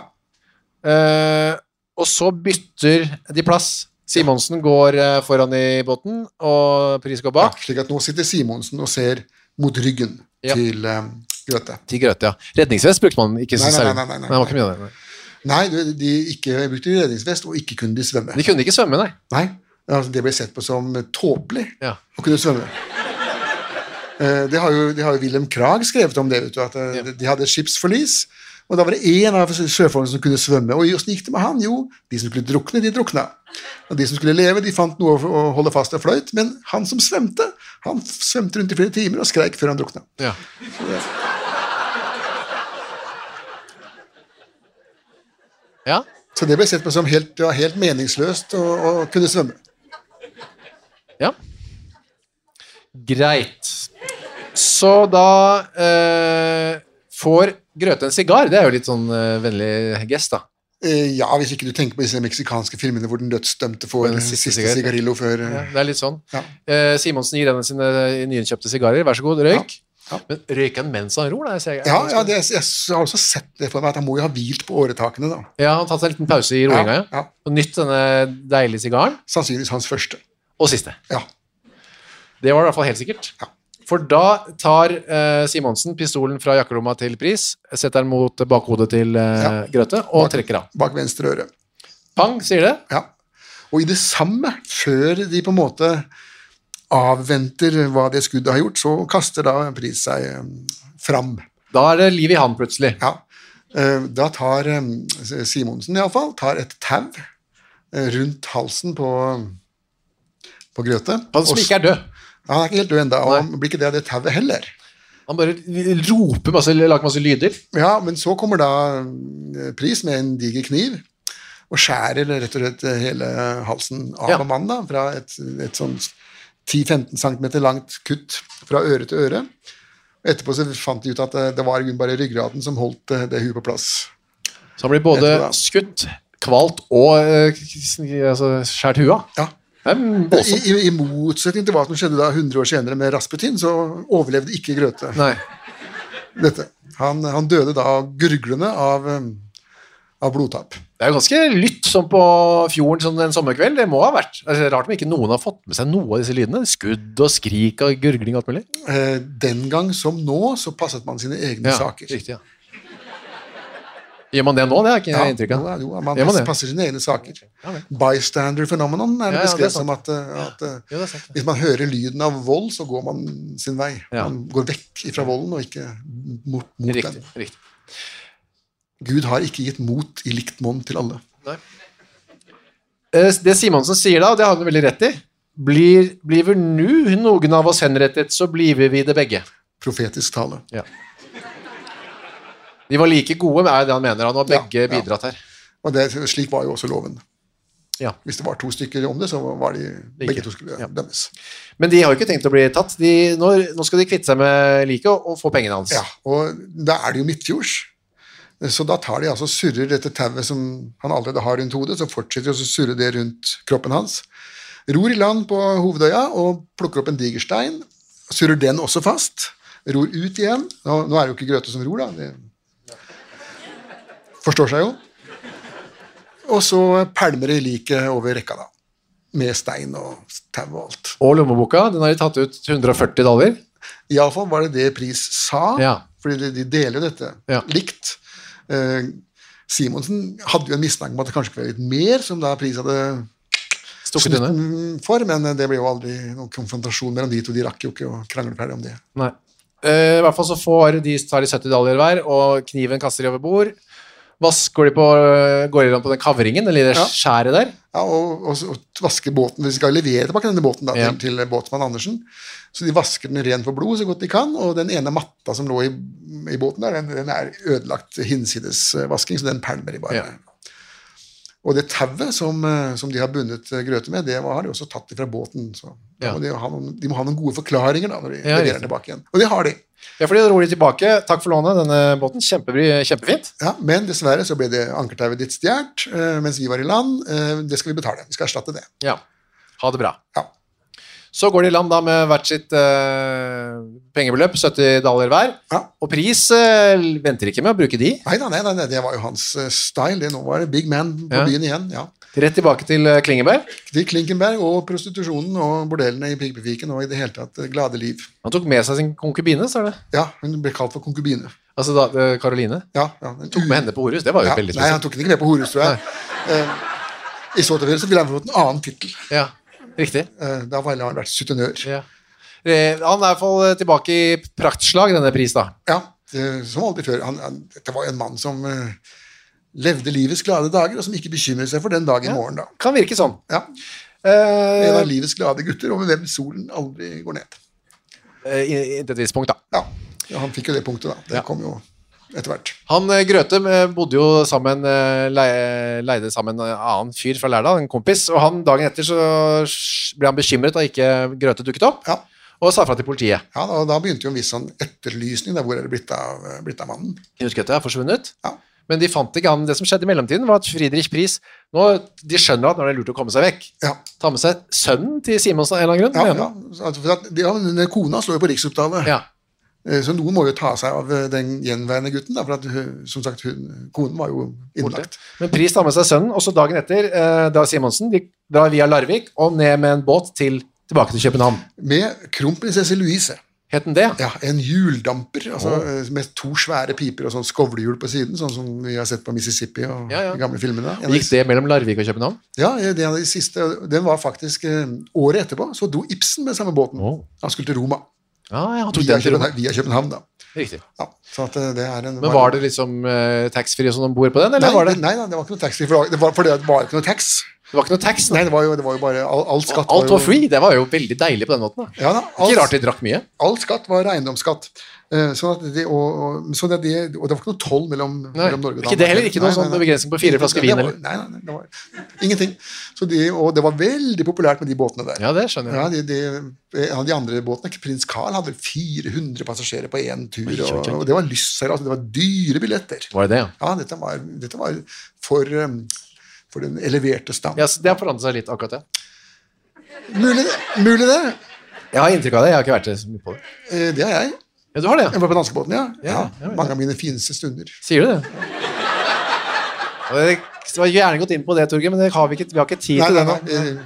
Og så bytter de plass. Simonsen går foran i båten, og Pris går bak. Ja, slik at nå sitter Simonsen og ser mot ryggen til Grøthe. Til Grøthe, ja. Redningsvest brukte man ikke så særlig. Nei. Man var ikke mye av det. Nei, de ikke brukte redningsvest, og ikke kunne de svømme. De kunne ikke svømme, nei. Nei, altså, det ble sett på som tåpelig å kunne svømme. Det har jo Wilhelm Krag skrevet om det, vet du, at de hadde skipsforlis, og da var det en av sjøfolkene som kunne svømme, og hvordan gikk det med han? Jo, de som skulle drukne, de drukna. Og de som skulle leve, de fant noe å holde fast og fløyt, men han som svømte, han svømte rundt i flere timer og skreik før han drukna. Ja. Ja. Så det ble sett på som helt meningsløst å kunne svømme. Ja. Greit. Så da får Grøthe en sigar. Det jo litt sånn vennlig gest da. Ja, hvis ikke du tenker på disse meksikanske filmene hvor den dødsdømte får den siste sigarillo før... Ja, det litt sånn. Ja. Simonsen gir henne sine nyinnkjøpte sigarer. Vær så god, røyk. Ja. Men røyker han mens han ror? Jeg har også sett det for meg, at han må jo ha hvilt på åretakene da. Ja, han har tatt seg en liten pause i roinga, ja. Og nytt denne deilige sigaren. Sannsynligvis hans første. Og siste. Ja. Det var i hvert fall helt sikkert. Ja. For da tar Simonsen pistolen fra jakkelomma til Pris, setter den mot bakhodet til Grøthe, og trekker av. Bak venstre øre. Pang, sier det. Ja. Og i det samme, før de på en måte avventer hva det skuddet har gjort, så kaster da Pris seg fram. Da det liv i han plutselig. Ja. Da tar Simonsen i alle fall, tar et tau rundt halsen på Grøthe. Han som ikke død. Han ikke helt død enda, og han blir ikke det tauet heller. Han bare roper lager masse lyder. Ja, men så kommer da Pris med en diger kniv, og skjærer rett og slett hele halsen av mannen da, fra et sånn 10-15 cm langt kutt fra øre til øre. Etterpå så fant de ut at det var bare ryggraden som holdt det huet på plass. Så han blir både skutt, kvalt og skjært hua. Ja. I motsetning til hva som skjedde da 100 år senere med Rasputin, så overlevde ikke Grøthe. Nei. Dette. Han døde da gurglende av blodtap. Det jo ganske lytt som på fjorden sånn en sommerkveld. Det må ha vært. Rart om ikke noen har fått med seg noe av disse lydene. Skudd og skrik og gurgling og alt mulig. Den gang som nå, så passet man sine egne saker. Riktig, ja. Gjør man det nå? Det ikke inntrykk av. Jo, man passer sine egne saker. Bystander phenomenon det beskrevet som at hvis man hører lyden av vold, så går man sin vei. Man går vekk fra volden og ikke mot den. Riktig. Gud har ikke gitt mot i likt monn til alle. Nei. Det Simonsen sier da, og det har han veldig rett i, blir vi nu noen av oss henrettet, så blir vi det begge. Profetisk tale. Ja. De var like gode, det han mener. Han har begge bidratt her. Og slik var jo også loven. Ja. Hvis det var 2 stykker om det, så var de begge 2 skulle dømmes. Men de har jo ikke tenkt å bli tatt. Nå skal de kvitte seg med liket og få pengene hans. Ja, og da det jo midtfjords. Så da tar de surrer dette tauet som han allerede har rundt hodet, så fortsetter de å surre det rundt kroppen hans. Ror i land på Hovedøya og plukker opp en diger stein. Surrer den også fast. Ror ut igjen. Nå det jo ikke Grøthe som ror da. Forstår seg jo. Og så pælmer de liket over rekka da, med stein og tau og alt. Og lommeboka, den har de tatt ut $140. I alle fall var det Pris sa, Ja. fordi de deler jo dette likt. Simonsen hadde jo en mistanke om at det kanskje kunne være litt mer, som da Pris hadde Stukket inne. for, men det ble jo aldri noen konfrontasjon mellom de to, de rakk jo ikke å krangle ferdig om det. Nei. I hvert fall så tar de $70 hver, og kniven kaster de over bord. Går de på den kavringen, eller det skjæret der? Ja, og vasker båten, de skal levere tilbake denne båten da, til båtsmann Andersen, så de vasker den ren for blod så godt de kan, og den ene matta som lå i båten der, den ødelagt hinsidesvasking, så den pælmer de bare. Ja. Og det tauet som de har bundet Grøthe med, det har de også tatt fra båten, så de må ha noen gode forklaringer da, når de leverer den tilbake igjen. Og det har de. Ja, fordi da ror de tilbake. Takk for lånet, denne båten. Kjempefint. Ja, men dessverre så ble det ankertauet ditt stjert mens vi var i land. Det skal vi betale. Vi skal erstatte det. Ja, ha det bra. Ja. Så går de i land da med hvert sitt pengebeløp, $70 hver. Ja. Og Pris venter ikke med å bruke de. Nei, det var jo hans style. Nå var det big man på byen igjen, ja. Rett tilbake til Klingenberg. Til Klingenberg og prostitusjonen og bordellene i Pigbefiken og i det hele tatt glade liv. Han tok med seg sin konkubine, sa det? Ja, hun ble kalt for konkubine. Altså da, Karoline? Ja. Han tok med henne på Horus, det var jo veldig spesielt. Nei, han tok den ikke med på Horus, tror jeg. I så tilfelle så ville han fått en annen titel. Ja, riktig. Da ville han vært sutenør. Ja. Han i hvert fall tilbake i praktslag, denne Pris da. Ja, som aldri før. Dette var en mann som levde livets glade dager, og som ikke bekymrer seg for den dag i morgen da. Kan virke sånn. Ja. En av livets glade gutter, over hvem solen aldri går ned. I et visst punkt da. Ja, han fikk jo det punktet da. Det kom jo etter hvert. Han Grøthe bodde jo sammen, leide sammen en annen fyr fra Lærdal, en kompis, og han dagen etter så ble han bekymret da ikke Grøthe dukket opp, og sa fra til politiet. Ja, og da begynte jo en viss sånn etterlysning, der hvor det blitt av mannen. Knut Grøthe forsvunnet. Ja. Men de fant ikke han. Det som skjedde i mellomtiden var at Friedrich Pris, de skjønner at når det er lurt å komme seg vekk, ta med seg sønnen til Simonsen av en eller annen grunn. Ja, kona slår jo på Riksopptalet. Ja. Så noen må jo ta seg av den gjenværende gutten, da, for at, som sagt, konen var jo innlagt. Men Pris tar med seg sønnen, og så dagen etter, da Simonsen, de drar via Larvik og ned med en båt tilbake til København. Med kronprinsesse Louise. Het den det? Ja, en hjuldamper, med 2 svære piper og sånn skovlehjul på siden, sånn som vi har sett på Mississippi og de gamle filmene. Gikk det mellom Larvik og København? Ja, det av de siste. Den var faktisk året etterpå, så dro Ibsen med samme båten. Han skulle til Roma. Han tok den til Roma. Via København, da. Riktig. Ja, så at det en, men var det liksom taxfree og sånn ombord på den, eller var det? Nei, det var ikke noe taxfree, for det var ikke noe tax. Det var ikke noe tax? Nei, det var jo bare all skatt. Alt var free, det var jo veldig deilig på den måten. Da. Ja, da, ikke rart de drakk mye. All skatt var eiendomsskatt. Og det var ikke noe toll mellom Norge og Danmark. Ikke det heller, ikke noe sånn begrensning på 4 flasker vin, eller? Nei, det var ingenting. Og det var veldig populært med de båtene der. Ja, det skjønner jeg. Ja, de andre båtene, Prins Karl hadde 400 passasjerer på en tur, og det var lysseilas, det var dyre billetter. Var det det, ja? Ja, dette var for den eleverte stand. Ja, så det har forandret seg litt akkurat det. Mulig det. Jeg har inntrykk av det, jeg har ikke vært så mye på det. Det har jeg. Ja, du har det, ja. Jeg var på danskebåten, ja. Mange av mine fineste stunder. Sier du det? Det var gjerne gått inn på det, Torge, men vi har ikke tid til det nå.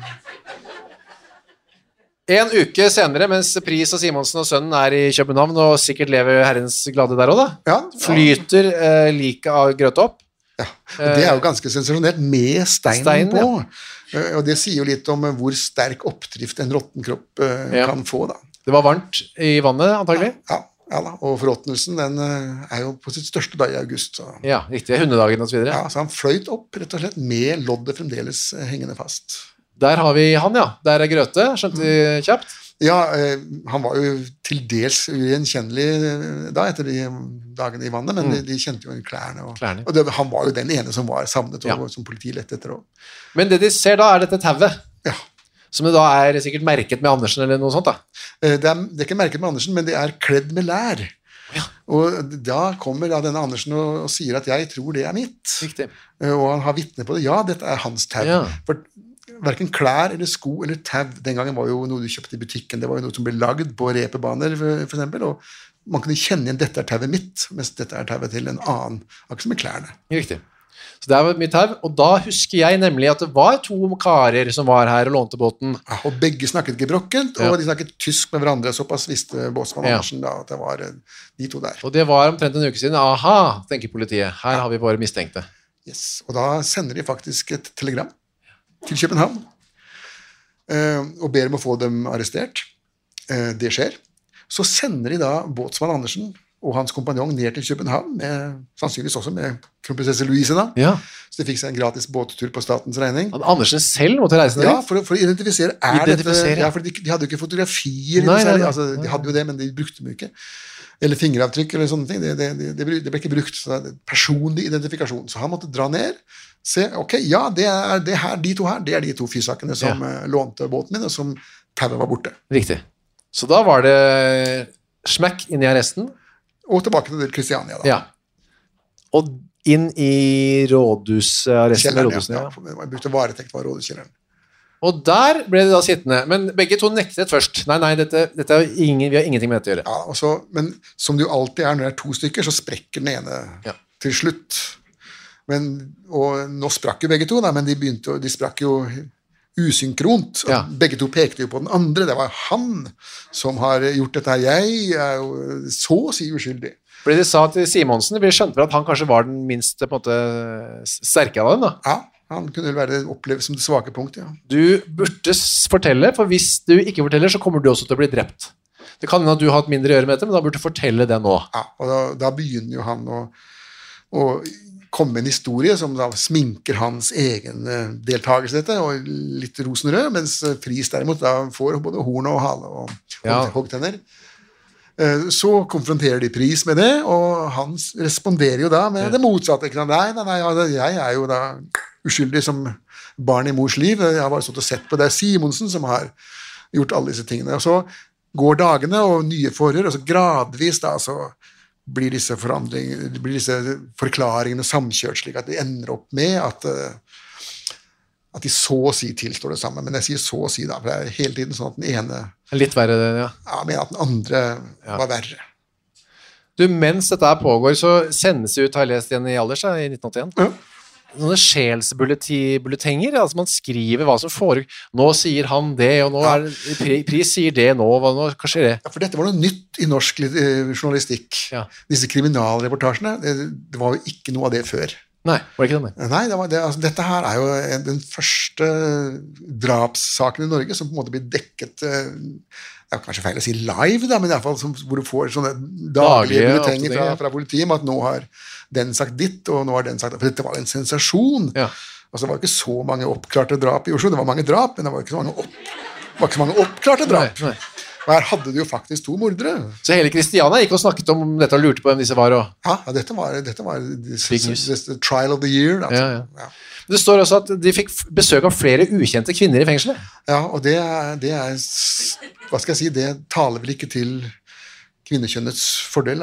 En uke senere, mens Pris og Simonsen og sønnen er i København, og sikkert lever herrens glade der også, da, flyter liket av Grøthe opp. Ja, og det er jo ganske sensasjonelt med stein på, og det sier jo litt om hvor sterk oppdrift en råtten kropp kan få da. Det var varmt i vannet, antagelig? Ja da, og forråtnelsen den er jo på sitt største dag i august. Så. Ja, riktig, hundedagen og så videre. Ja, så han fløyt opp rett og slett med loddet fremdeles hengende fast. Der har vi han, ja. Der er Grøthe, skjønte vi kjapt. Ja, han var jo til dels ugjenkjennelig da, etter de dagene i vannet, men de kjente jo klærne. Og han var jo den ene som var savnet, og som politiet lette etter. Men det de ser da er dette tauet. Ja. Som det da er sikkert merket med Andersen eller noe sånt da? Det er ikke merket med Andersen, men det er kledd med lær. Ja. Og da kommer denne Andersen og sier at jeg tror det er mitt. Riktig. Og han har vittne på det. Ja, dette er hans tau. Ja. For hverken klær eller sko eller tau, den gangen var jo noe du kjøpte i butikken, det var jo noe som ble lagd på repebaner for eksempel, og man kunne kjenne igjen dette tauet mitt, mens dette tauet til en annen, akkurat som med klærne. Riktig. Så det var mitt tau, og da husker jeg nemlig at det var 2 karer som var her og lånte båten. Ja, og begge snakket gebrokkent, og de snakket tysk med hverandre, såpass visste båtsmann Andersen da, at det var de 2 der. Og det var omtrent en uke siden. Aha, tenker politiet. Her har vi våre mistenkte. Yes, og da sender de faktisk et telegram til København, og ber om å få dem arrestert. Det skjer. Så sender de da båtsmann Andersen og hans kompanjong ned til København, sannsynligvis også med kronprinsesse Louise da. Ja. Så de fikk seg en gratis båttur på statens regning. At Andersen selv måtte reise ned? Ja, for å identifisere. Dette, ja, for de hadde jo ikke fotografier, nei. Altså, de hadde jo det, men de brukte dem ikke. Eller fingeravtrykk eller sånne ting. Det ble ikke brukt. Så det er personlig identifikasjon. Så han måtte dra ned, se, ok, ja, det er de 2 her, det er de 2 fyrsakene som lånte båten min, og som tauet var borte. Riktig. Så da var det smekk inn i arresten. Og tilbake til Kristiania da. Ja. Og inn i rådhusarresten. Ja. Man brukte varetekt var rådhuskjelleren. Og der ble de da sittende. Men begge 2 nektet først. Nei, dette er vi har ingenting med dette å gjøre. Ja, men som det jo alltid når det er 2 stykker, så sprekker den ene til slutt. Og nå sprakk jo begge 2, da, men de sprakk jo usynkront. Begge 2 pekte jo på den andre. Det var han som har gjort dette her. Jeg er jo så å si uskyldig. Fordi de sa til Simonsen, vi skjønte vel at han kanskje var den minst på en måte sterke av dem da. Ja, han kunne vel være opplevd som det svake punkt, ja. Du burde fortelle, for hvis du ikke forteller, så kommer du også til å bli drept. Det kan hende at du har hatt mindre å gjøre med dette, men da burde du fortelle det nå. Ja, og da begynner jo han å komme med en historie som da sminker hans egen deltakelse i dette, og litt rosenrød, mens Friis derimot da får både horn og hale og hoggtenner. Så konfronterer de Friis med det, og han responderer jo da med det motsatte. Nei, jeg er jo da uskyldig som barn i mors liv. Jeg har bare stått og sett på det. Simonsen som har gjort alle disse tingene. Og så går dagene og nye forhør, og så gradvis da så blir disse forklaringene samkjørt slik at de ender opp med at de så å si tilstår det samme. Men jeg sier så å si da, for det er hele tiden sånn at den ene litt verre, ja. Ja, men at den andre var verre. Du, mens dette her pågår, så sendes det ut, har jeg lest igjen i Alders i 1981, noen sjelsbulletenger, altså man skriver hva som foregår. Nå sier han det, og nå Friis sier det nå, hva skjer det? Ja, for dette var noe nytt i norsk journalistikk. Ja. Disse kriminalreportasjene, det var jo ikke noe av det før. Nei, var det ikke det? Nei, dette her er jo den første drapssaken i Norge som på en måte blir dekket, det er kanskje feil å si live, da, men i hvert fall hvor du får sånne daglige bulletenger fra politiet om at nå har den sagt ditt, og nå har den sagt for dette var en sensasjon. Ja. Altså, det var ikke så mange oppklarte drap i Oslo. Det var mange drap, men det var ikke så mange oppklarte drap. Nei. Og her hadde du jo faktisk 2 mordere. Så hele Kristiania gikk og snakket om dette og lurte på hvem disse var? Ja, dette var the trial of the year. Altså. Ja. Det står også at de fikk besøk av flere ukjente kvinner i fengselet. Ja, og det er hva skal jeg si, det taler vel ikke til kvinnekjønnets fordel.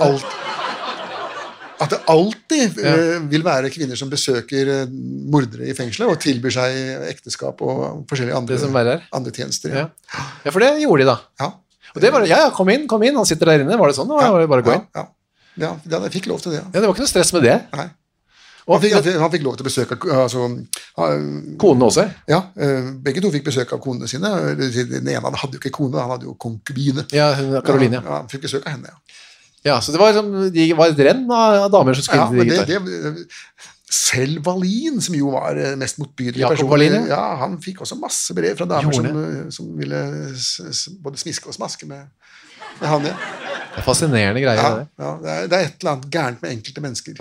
At det alltid vil være kvinner som besøker mordere i fengselet og tilbyr seg ekteskap og forskjellige andre tjenester. Ja, for det gjorde de da. Ja. Og det var, kom inn, han sitter der inne, var det sånn? Var det bare å gå inn? Ja, jeg fikk lov til det. Ja, det var ikke noe stress med det. Nei. Han fikk lov til å besøke konene også? Ja, begge 2 fikk besøk av konene sine. Den ene hadde jo ikke kone, han hadde jo konkubine. Ja, Karoline. Ja, han fikk besøk av henne, Ja, så det var de var et renn av damer som skulle dit der. Selv Wallin, som jo var mest motbydelig person, han fikk også masse brev fra damer som ville både smiske og smaske med han, Det er fascinerende greier, det. Ja, det er et eller annet gærent med enkelte mennesker.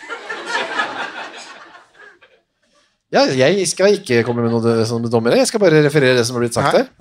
Ja, jeg skal ikke komme med noen sånne dommer. Jeg skal bare referere det som har blitt sagt der.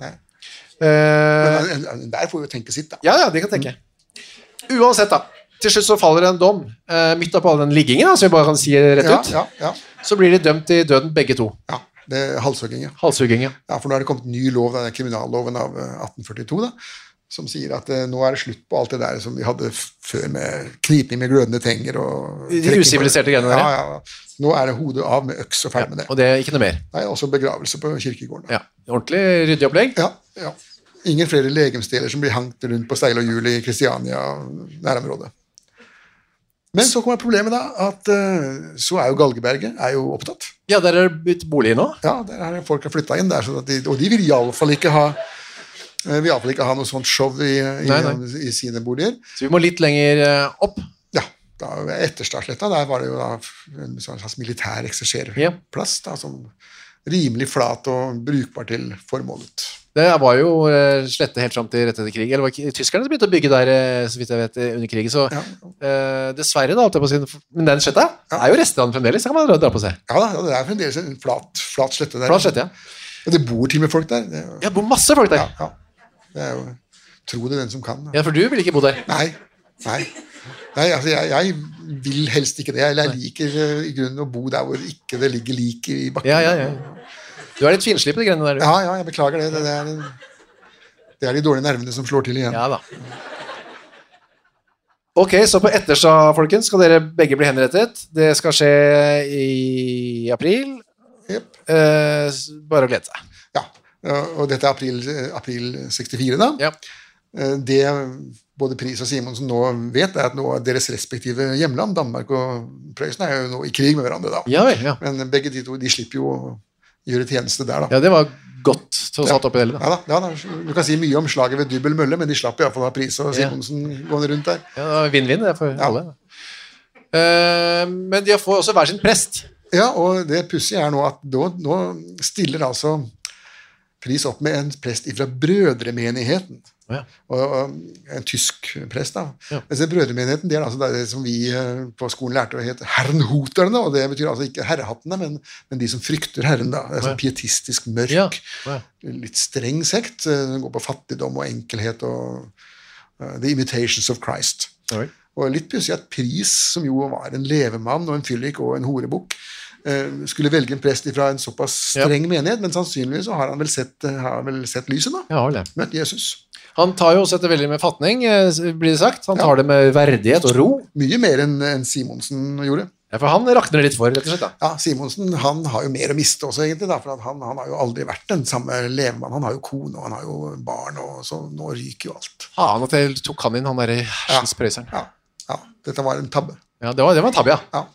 Men der får vi jo tenke sitt, da. Ja, det kan tenke. Uansett da, til slutt så faller det en dom midt opp all den liggingen, som jeg bare kan si rett ut. Så blir de dømt i døden begge 2. Ja, det er halshugging. Halshugging, Ja, for nå er det kommet ny lov, den kriminalloven av 1842 da, som sier at nå er det slutt på alt det der som vi hadde før med knipning med glødende tenger og de usiviliserte greiene der. Ja. Nå er det hodet av med øks og ferdig med det. Og det er ikke noe mer. Nei, også begravelse på kirkegården. Ja, ordentlig ryddig opplegg. Ja. Ingen flere legemsdeler som blir hangt rundt på steil og hjul i Kristiania nærområdet. Men så kommer problemet da, at så jo Galgeberget opptatt. Ja, der det blitt bolig nå. Ja, der folk har flyttet inn der, og de vil i alle fall ikke ha noe sånt show i sine boliger. Så vi må litt lenger opp. Ja, da Etterstarsletta, der var det jo da en slags militær ekserserplass, da, som rimelig flat og brukbar til formålet. Det var jo slette helt frem til rett etter krig, eller var ikke tyskerne som begynte å bygge der, så vidt jeg vet, under krigen, så dessverre da, alt jeg på sin, men den sletta jo rester av den fremdeles, så kan man dra på seg. Ja da, det fremdeles en flat slette der. Flat slette, ja. Og det bor til med folk der. Ja, bor masse folk der. Ja. Det jo, tro det den som kan. Da. Ja, for du vil ikke bo der? Nei, altså jeg vil helst ikke det. Jeg liker i grunnen å bo der hvor ikke det ligger lik i bakken. Ja. Du litt finslig på de greiene der, du. Ja, jeg beklager det. Det de dårlige nervene som slår til igjen. Ja da. Ok, så på Ettersa, folkens, skal dere begge bli henrettet. Det skal skje i april. Yep. Bare å glede seg. Ja, og dette april 64 da. Ja. Det både Pris og Simonsen nå vet at nå deres respektive hjemland, Danmark og Prøysen, jo nå i krig med hverandre da. Ja. Men begge de to, de slipper jo gjøre tjeneste der da. Ja, det var godt til å satt opp i det hele da. Ja da, du kan si mye om slaget ved Dybbel Mølle, men de slapp i hvert fall av Pris og Simonsen gående rundt der. Ja, det var vinn-vinn det for alle. Men de får også hver sin prest. Ja, og det pussige nå at nå stiller altså Pris opp med en prest fra brødremenigheten. Ja. Og en tysk prest da. Ja. Denne brødremenigheten, det altså det som vi på skolen lærte å hete herrenhoterne, og det betyr altså ikke herrehattene, men de som frykter herren da. Det sånn pietistisk mørk, litt streng sekt, den går på fattigdom og enkelhet og The Imitations of Christ. Oi. Og litt pussig at Pris, som jo var en levemann og en fyllik og en horebukk, skulle velge en prest fra en såpass streng menighet, men sannsynligvis så har han vel sett lyset da. Ja, vel det. Møtt Jesus. Han tar jo også dette veldig med fatning, blir det sagt. Han tar det med verdighet og ro. Mye mer enn Simonsen gjorde. Ja, for han rakner litt for, rett og slett da. Ja, Simonsen, han har jo mer å miste også egentlig da, for han har jo aldri vært den samme levemann. Han har jo kone, og han har jo barn, og så nå ryker jo alt. Han at jeg tok han inn, han der hersens prøyseren. Ja, dette var en tabbe. Ja, det var en tabbe, ja.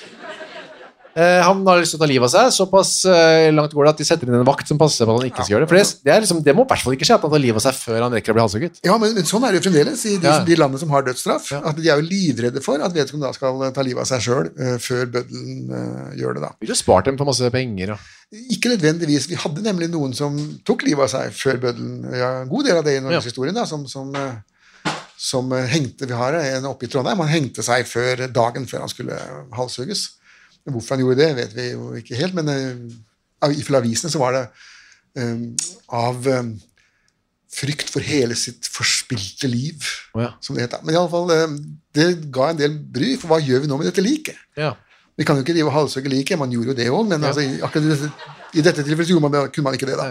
Han har lyst til å ta livet av seg, såpass langt går det at de setter inn en vakt som passer på at han ikke skal gjøre det. For det må i hvert fall ikke skje at han tar livet av seg før han rekker å bli halshugget. Ja, men sånn det jo fremdeles i de landene som har dødsstraff, at de jo livredde for at vedkommende da skal ta livet av seg selv før bøddelen gjør det da. Vi har spart dem for masse penger. Ikke nødvendigvis. Vi hadde nemlig noen som tok livet av seg før bøddelen. Ja, en god del av det i Norges historien da, som hengte, vi har en oppe i Trondheim, han hengte seg dagen før han skulle halshugges. Hvorfor han gjorde det, vet vi jo ikke helt, men ifølge avisene så var det av frykt for hele sitt forspilte liv, som det heter. Men i alle fall, det ga en del bry, for hva gjør vi nå med dette liket? Ja. Vi kan jo ikke drive og halshugge liket, man gjorde jo det også, men altså, i dette tilfellet kunne man ikke det da.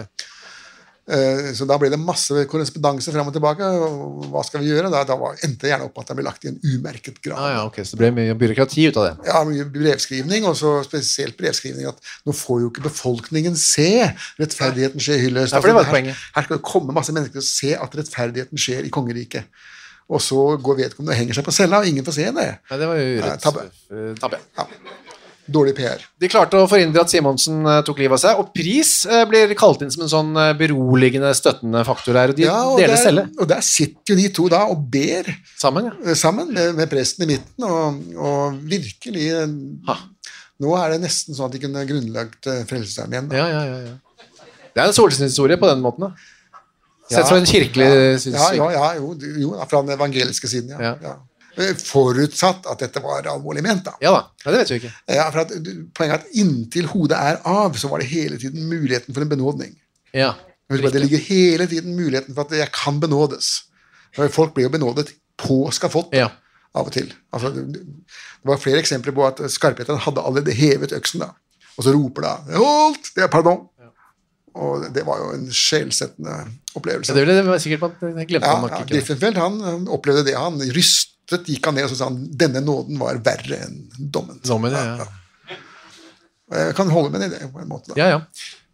Så da ble det masse korrespondanse frem og tilbake, og hva skal vi gjøre? Da endte det gjerne opp at det ble lagt i en umerket grav. Ok, så det ble mye byråkrati ut av det. Ja, mye brevskrivning, og så spesielt brevskrivning at nå får jo ikke befolkningen se rettferdigheten skje hyllest. Ja, for det var poenget. Her skal det komme masse mennesker til å se at rettferdigheten skjer i kongeriket. Og så går vedkommende og henger seg på cella, og ingen får se det. Ja, det var jo urett. Tabbe. Ja. Dårlig PR. De klarte å forhindre at Simonsen tok livet av seg, og Pris blir kalt inn som en sånn beroligende, støttende faktor her, og de deler celle. Og der sitter jo de to da og ber sammen med presten i midten, og virkelig nå det nesten sånn at de kunne grunnlagt Frelsesarmeen. Ja. Det en solskinnshistorie på den måten da. Sett fra en kirkelig synsvinkel. Jo, fra den evangeliske siden, ja. Forutsatt at dette var alvorlig ment da. Ja da, det vet vi ikke. Ja, for poenget at inntil hodet av, så var det hele tiden muligheten for en benådning. Ja. Det ligger hele tiden muligheten for at jeg kan benådes. Folk blir jo benådet på skafott av og til. Altså, det var flere eksempler på at skarpheteren hadde allerede hevet øksen da, og så roper da, holdt, det pardon. Og det var jo en sjelsettende opplevelse. Ja, det ville sikkert man glemte han nok ikke. Griffenfeld, han opplevde det, han gikk han ned og så sa han, denne nåden var verre enn dommen. Dommen, ja. Jeg kan holde med det på en måte da. Ja.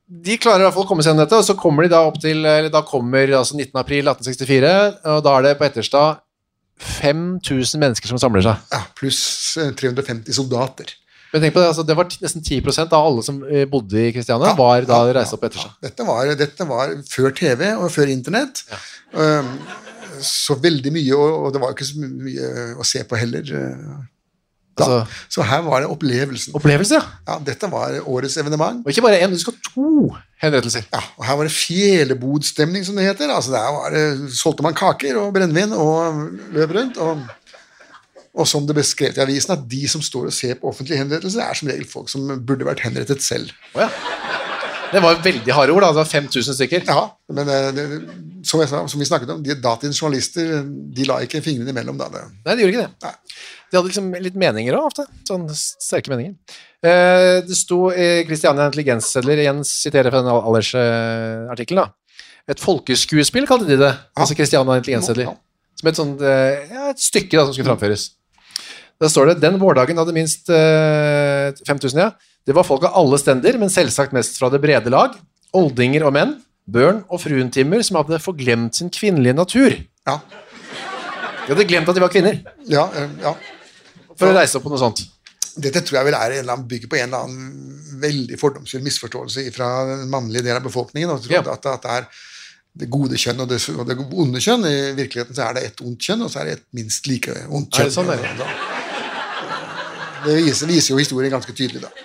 de klarer i hvert fall å komme seg gjennom dette, og så kommer de da opp til, eller da kommer altså 19. april 1864, og da er det på Etterstad 5000 mennesker som samler seg. Ja, pluss 350 soldater. Men tenk på det, altså, det var nesten 10% av alle som bodde i Kristiania, var da reist opp på Etterstad. Dette var før TV og før internett. Så veldig mye, og det var jo ikke så mye å se på heller. Altså, så her var det opplevelsen. Opplevelse, ja. Ja, dette var årets evenement. Og ikke bare en, du skal 2 henrettelser. Ja, og her var det fjellebodstemning, som det heter. Altså, solgte man kaker og brennvin og løp rundt, og som det beskrevet i avisen, at de som står og ser på offentlige henrettelser, som regel folk som burde vært henrettet selv. Ja. Det var veldig harde ord, da. Det var 5000 stykker. Ja, men som vi snakket om, datidens journalister, de la ikke fingrene imellom da. Nei, de gjorde ikke det. Nei. De hadde liksom litt meninger også, ofte. Sånn sterke meninger. Det sto i Kristiania Intelligenssedler, igjen siterer fra den Allers-artikkelen da. Et folkeskuespill kalte de det, altså Kristiania Intelligenssedler. Som et sånt, et stykke da, som skulle framføres. Da står det, den vårdagen hadde minst 5000, ja. Det var folk av alle stender, men selvsagt mest fra det brede lag, oldinger og menn, børn og fruentimmer som hadde forglemt sin kvinnelige natur. Ja. De hadde glemt at de var kvinner. Ja. For å reise opp på noe sånt. Dette tror jeg vel er en eller annen bygger på en eller annen veldig fordomsfull misforståelse fra den mannlige delen av befolkningen, og tror at det er det gode kjønn og det onde kjønn. I virkeligheten så er det et ondt kjønn, og så er det et minst like ondt kjønn. Er det sånn, det viser jo historien ganske tydelig da.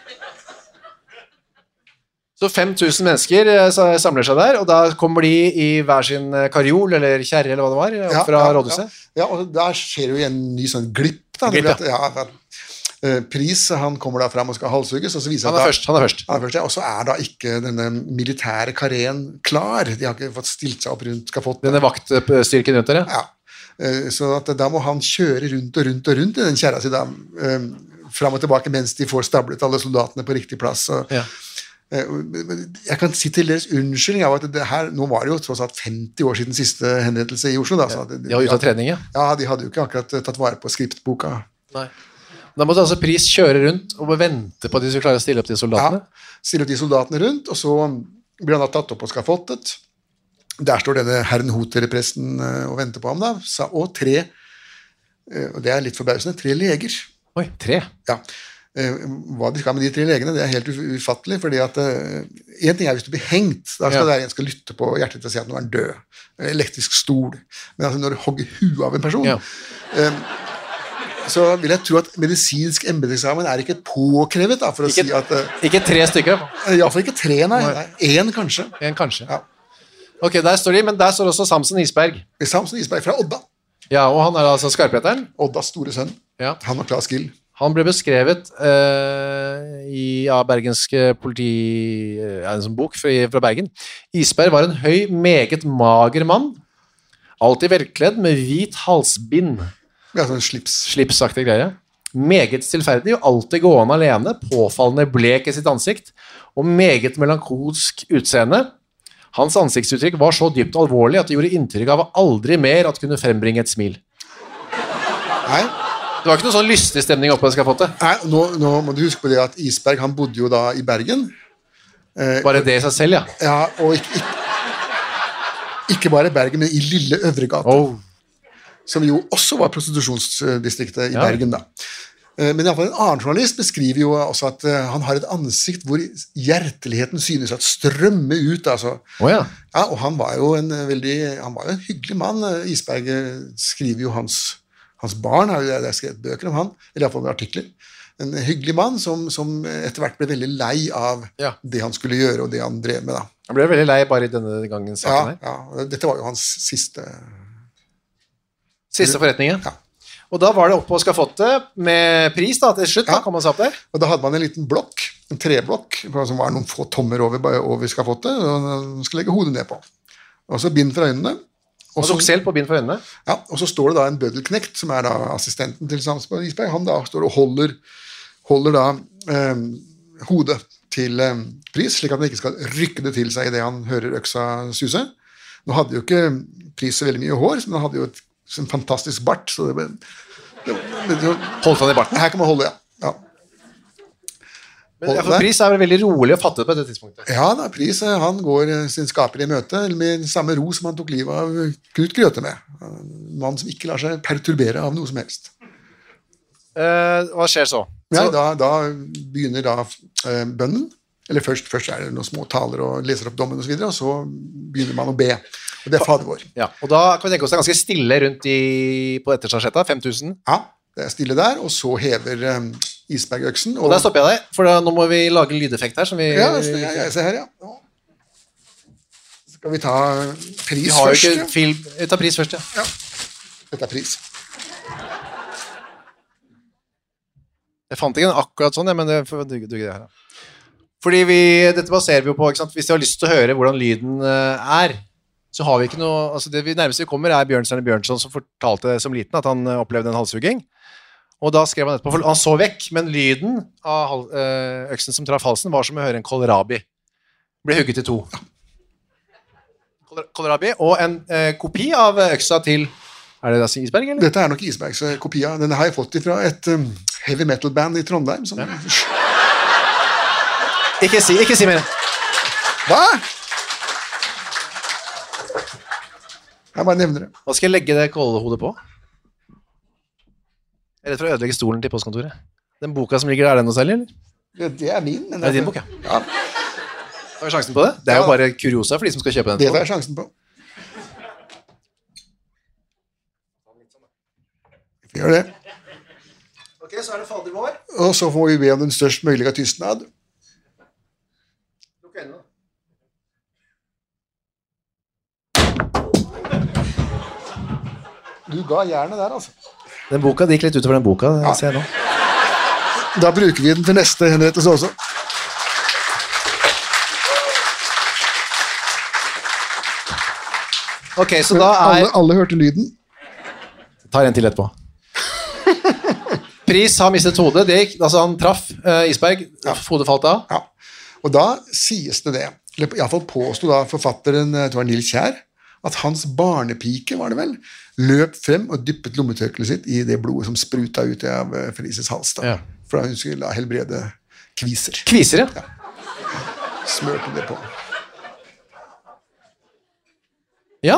Så 5000 mennesker samler seg der, og da kommer de i hver sin karjol, eller kjerre, eller hva det var, opp fra rådhuset. Ja, og der skjer jo en ny sånn glipp da. Pris, han kommer da frem og skal halshugges, og så viser han er først. Han er først, ja, og så er da ikke denne militære kareen klar. De har ikke fått stilt seg opp rundt skafottet. Denne vaktstyrken rundt der, ja. Så at da må han kjøre rundt og rundt og rundt i den kjerra si da, frem og tilbake mens de får stablet alle soldatene på riktig plass. Jeg kan si til deres unnskyldning av at nå var det jo tross alt 50 år siden siste henrettelse i Oslo da, så de var ute av trening, ja. Ja, de hadde jo ikke akkurat tatt vare på skriptboka. Nei. Da måtte altså Pris kjøre rundt og vente på at de skulle klare å stille opp de soldatene. Ja, stille opp de soldatene rundt, og så blir han da tatt opp på skafottet. Der står denne herren Hotere-presten og venter på ham da, og 3, og det er litt forbausende, 3 leger. Oi, 3? Ja. Hva de skal med de 3 legene, det er helt ufattelig, fordi at en ting er hvis du blir hengt, da skal en skal lytte på hjertet til å si at nå er han død, elektrisk stol, men altså når du hogger huet av en person, så vil jeg tro at medisinsk embedseksamen er ikke påkrevet da, for å si at... Ikke 3 stykker? I hvert fall ikke 3, nei. 1 kanskje. 1 kanskje. Ja. Ok, der står de, men der står også Samson Isberg. Samson Isberg fra Odda. Ja, og han er altså skarpheteren. Oddas store sønn. Ja. Han og Claes Gill. Han ble beskrevet av bergenske politi, en sånn bok fra Bergen. Isberg var en høy, meget mager mann, alltid velkledd med hvit halsbind. Ja, sånn slips. Slipsaktige greier. Meget stillferdig og alltid gående alene, påfallende blek i sitt ansikt, og meget melankolsk utseende. Hans ansiktsuttrykk var så dypt alvorlig at det gjorde inntrykk av aldri mer at kunne frembringe et smil. Nei. Det var ikke noe sånn lystig stemning oppe på skafottet. Nei, nå må du huske på det at Isberg, han bodde jo da i Bergen. Bare det i seg selv, ja. Ja, og ikke bare i Bergen, men i Lille Øvregate. Som jo også var prostitusjonsdistriktet i Bergen da. Men i hvert fall en annen journalist beskriver jo også at han har et ansikt hvor hjerteligheten synes at strømme ut, altså. Ja, og han var jo en hyggelig mann. Isberg skriver jo hans barn, det er skrevet bøker om han, eller i hvert fall artikler. En hyggelig mann som etter hvert ble veldig lei av det han skulle gjøre og det han drev med da. Han ble veldig lei bare i denne gangen saken her. Ja, dette var jo hans siste forretningen. Ja. Og da var det opp på skafottet med Pris da, til slutt, da kom han seg opp der. Og da hadde man en liten blokk, en treblokk, som var noen få tommer over skafottet, og man skal legge hodet ned på. Og så bind for øynene. Og tok selv på bind for øynene. Ja, og så står det da en bødelknekt, som er da assistenten til Samson Isberg. Han da står og holder da hodet til Pris, slik at han ikke skal rykke det til seg i det han hører øksa suse. Nå hadde jo ikke Pris så veldig mye hår, men han hadde jo en fantastisk bart, så det holdt han i barten? Her kan man holde, ja. Men Pris vel veldig rolig og fattet på dette tidspunktet. Ja da, Pris han går sin skaper i møte med samme ro som han tok livet av Knut Grøthe med. En mann som ikke lar seg perturbere av noe som helst. Hva skjer så? Ja, da begynner bønnen, eller først det noen små taler og leser opp dommen og så videre, og så begynner man å be. Og det Fader vår. Ja, og da kan vi tenke oss det ganske stille rundt på etterstasjetta, 5000. Ja, det stille der, og så hever isbergøksen. Og der stopper jeg deg, for nå må vi lage lydeffekt her. Som vi, jeg ser her, ja. Nå. Skal vi ta Pris vi har først? Jo ikke film. Vi tar Pris først, ja. Dette Pris. Jeg fant ikke den akkurat sånn, men det duger det her. Fordi dette baserer vi jo på, ikke sant? Hvis de har lyst til å høre hvordan lyden så har vi ikke noe, altså det nærmeste vi kommer Bjørnstjerne Bjørnson som fortalte som liten at han opplevde en halshugging. Og da skrev han etterpå, for han så vekk, men lyden av øksen som traff halsen var som å høre en kålrabi. Ble hugget i 2. Kålrabi, og en kopi av øksa til, det da Isberg, eller? Dette nok Isbergs kopi. Denne har jeg fått fra et heavy metal band i Trondheim. Som... Ja. Ikke si mer. Hva? Jeg bare nevner det. Hva skal jeg legge det kålhodet på? Jeg redd for å ødelegge stolen til postkontoret. Den boka som ligger der, den noe særlig, eller? Det min. Men det din bok, ja. Har vi sjansen på det? Det jo bare kuriosa for de som skal kjøpe den. Det tar jeg sjansen på. Vi gjør det. Ok, så det Fader vår. Og så får vi be om den størst mulige tystnad. Lukk øynene. Du ga jernet der, altså. Den boka, det gikk litt utover den boka, ser jeg nå. Da bruker vi den til neste henrettelse også. Ok, så da Alle hørte lyden. Tar en til etterpå. Pris har mistet hodet, det gikk, altså han traff Isberg, hodet falt av. Ja, og da sies det, i hvert fall påstod da forfatteren, det var Nils Kjær, at hans barnepike, var det vel, løp frem og dyppet lommetørklet sitt i det blodet som spruta ut av Frises hals da. Ja. For da hun skulle helbrede kviser. Kviser, ja. Smørte det på. Ja.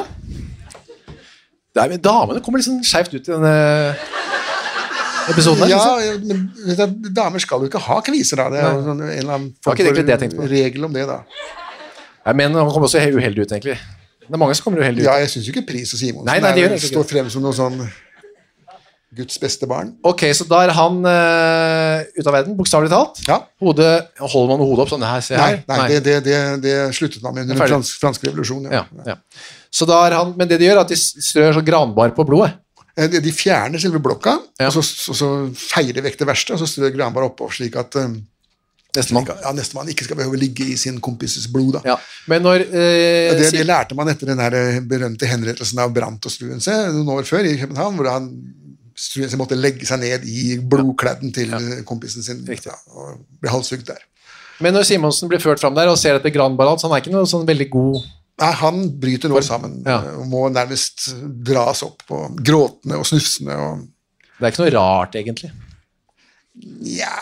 Damene kommer liksom skjevt ut i denne episoden her. Ja, men damer skal jo ikke ha kviser da. Det jo sånn, en eller annen form for regel om det da. Ja, men han kommer også uheldig ut egentlig. Det mange som kommer uheldig ut. Ja, jeg synes jo ikke Pris og Simonsen nei, det gjør står frem som noe sånn Guds beste barn. Ok, så da han ut av verden, bokstavelig talt. Ja. Holder man hodet opp sånn her? Nei. Det sluttet man med under den franske revolusjonen. Ja. Så da han, men det de gjør at de strør så granbar på blodet. De fjerner selve blokka, og så feirer de vekk det verste, og så strør granbar oppå, slik at nestemann ikke skal behøve ligge i sin kompises blod. Da. Ja. Men når, det lærte man etter den her berømte henrettelsen av Brandt og Struensee noen år før i København, hvor Struensee måtte legge seg ned i blodkladden til kompisen sin og ble halshugd der. Men når Simonsen blir ført fram der og ser etter granbar, han ikke noe sånn veldig god... Nei, han bryter nå sammen og må nærmest dras opp og gråtende og snufsende. Og... Det ikke noe rart, egentlig. Ja...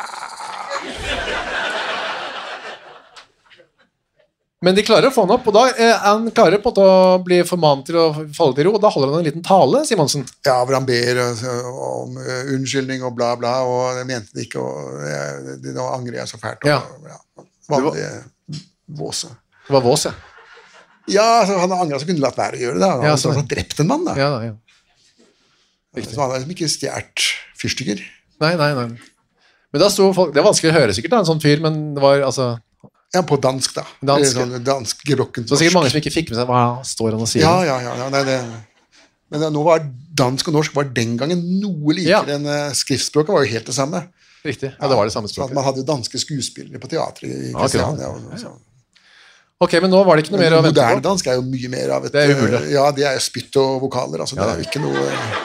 Men de klarer å få han opp, og da han klarer på å bli formanet til å falle til ro, og da holder han en liten tale, Simonsen. Ja, hvor han ber om unnskyldning og bla bla, og jeg mente det ikke, og nå angrer jeg så fælt. Vanlig våse. Det var vås, ja. Ja, altså, han angret så kunne latt være å gjøre det da. Han hadde drept en mann da. Ja. Så han hadde ikke stjert fyrstikker. Nei. Men da sto folk, det var vanskelig å høre sikkert da, en sånn fyr, men det var altså... Ja, på dansk da. Dansk gerokkent. Så sikkert mange som ikke fikk med seg hva står han og sier. Ja. Men nå var dansk og norsk var den gangen noe likere enn skriftspråket var jo helt det samme. Riktig, det var det samme språket. Man hadde jo danske skuespillere på teatret i Kristiania. Ok, men nå var det ikke noe mer å vente på. Moderne dansk jo mye mer av et... Det umulig. Ja, det jo spytt og vokaler, altså det jo ikke noe...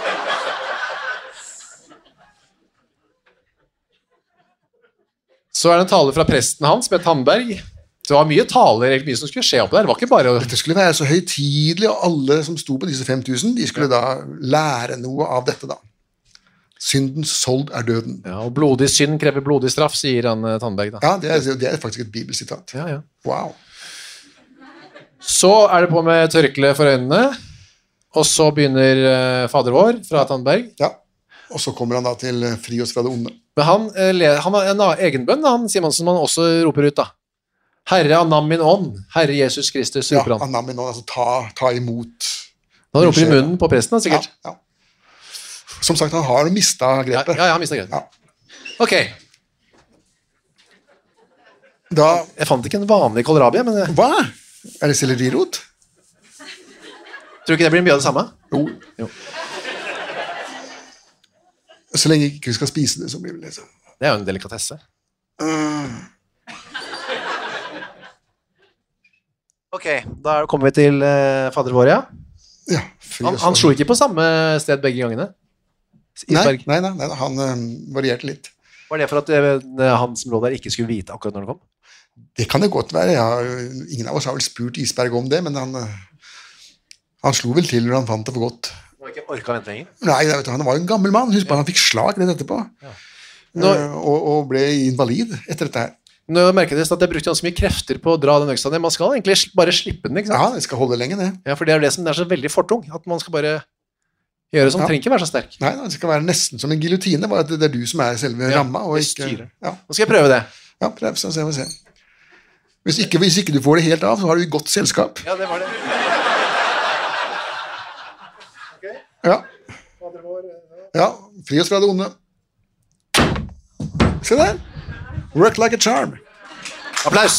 Så det en tale fra presten hans, Bett Hamberg. Det var mye taler, egentlig mye som skulle skje opp der. Det var ikke bare... Dette skulle være så høytidelig, og alle som sto på disse 5000, de skulle da lære noe av dette da. Syndens sold døden. Ja, og blodig synd krever blodig straff, sier han Tandberg da. Ja, det er faktisk et bibelsitat. Ja. Wow. Så det på med tørkle for øynene, og så begynner Fader vår fra Tandberg. Ja, og så kommer han da til fri oss fra det onde. Men han har en egen bønn, han Simonsen, man også roper ut da. Herre, anam min ånd, Herre Jesus Kristus, roper han. Ja, anam min ånd, altså ta imot. Han roper i munnen på presten, sikkert. Ja. Som sagt, han har mistet grepet. Ja, han mistet grepet. Ja. Ok. Jeg fant ikke en vanlig kålrabi, men... Hva? Det sellerirot? Tror du ikke det blir mye av det samme? Jo. Så lenge ikke vi skal spise det, så blir det liksom... Det jo en delikatesse. Ok, da kommer vi til Fader vår, ja. Ja. Han slo ikke på samme sted begge gangene? Nei, han varierte litt. Var det for at han som lå der ikke skulle vite akkurat når det kom? Det kan det godt være. Ingen av oss har vel spurt Isberg om det, men han slo vel til når han fant det for godt. Han var ikke orket å vente lenger? Nei, han var jo en gammel mann. Husk på, han fikk slag rett etterpå. Ja. Og ble invalid etter dette her. Nå merker jeg at jeg brukte ganske mye krefter på å dra den øksa ned. Man skal egentlig bare slippe den, ikke sant? Ja, det skal holde lenge, det. Ja, for det det som er så veldig fortung, at man skal bare... gjøre som trenger ikke være så sterk. Nei, det skal være nesten som en giljotine, bare at det du som selve ramma. Og ikke, Nå skal jeg prøve det. Ja, prøv, så ser vi se. Hvis ikke du får det helt av, så har du godt selskap. Ja, det var det. Okay. Ja, fri oss fra det onde. Se der. Work like a charm. Applaus.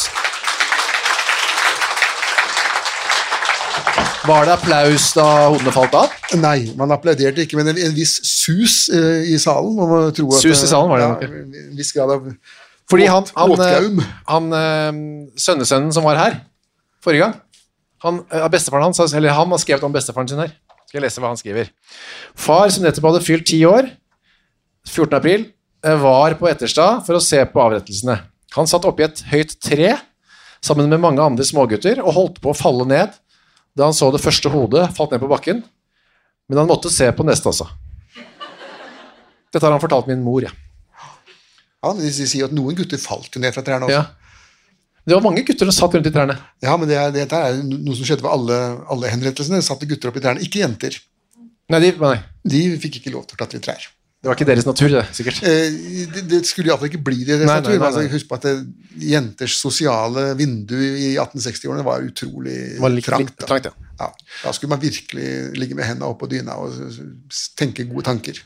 Var det applaus da hodene falt av? Nei, man applauderte ikke, men en viss sus i salen. Sus i salen var det nok. En viss grad av fordi han sønnesønnen som var her forrige gang, bestefaren hans, eller han har skrevet om bestefaren sin her. Skal jeg lese hva han skriver. Far som nettopp hadde fylt 10 år, 14. april, var på Etterstad for å se på avrettelsene. Han satt oppe i et høyt tre, sammen med mange andre smågutter, og holdt på å falle ned, da han så det første hodet falt ned på bakken, men han måtte se på neste også. Dette har han fortalt min mor, ja. Ja, men de sier at noen gutter falt ned fra trærne også. Ja. Det var mange gutter som satt rundt i trærne. Ja, men dette noe som skjedde ved alle henrettelsene. Satte gutter opp i trærne, ikke jenter. Nei. De fikk ikke lov til å klatre i trær. Det var ikke deres natur, det, sikkert. Det skulle i hvert fall ikke bli deres natur. Altså, husk på at jenters sosiale vindu i 1860-årene var utrolig trangt. Ja. Da skulle man virkelig ligge med hendene opp på dyna og tenke gode tanker.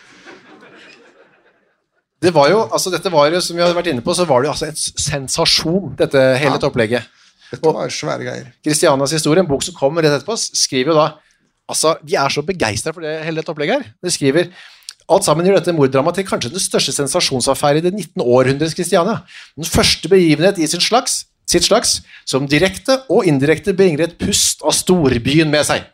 Det var jo, dette var jo, som vi hadde vært inne på, så var det jo et sensasjon, hele dette opplegget. Dette var svære greier. Kristianias historie, en bok som kom rett etterpå, skriver jo da, de så begeistret for hele dette opplegget her. De skriver, alt sammen gjør dette morddrama til kanskje den største sensasjonsaffære i det 19. århundres Kristiania. Den første begivenhet i sitt slags, som direkte og indirekte bringer et pust av storbyen med seg.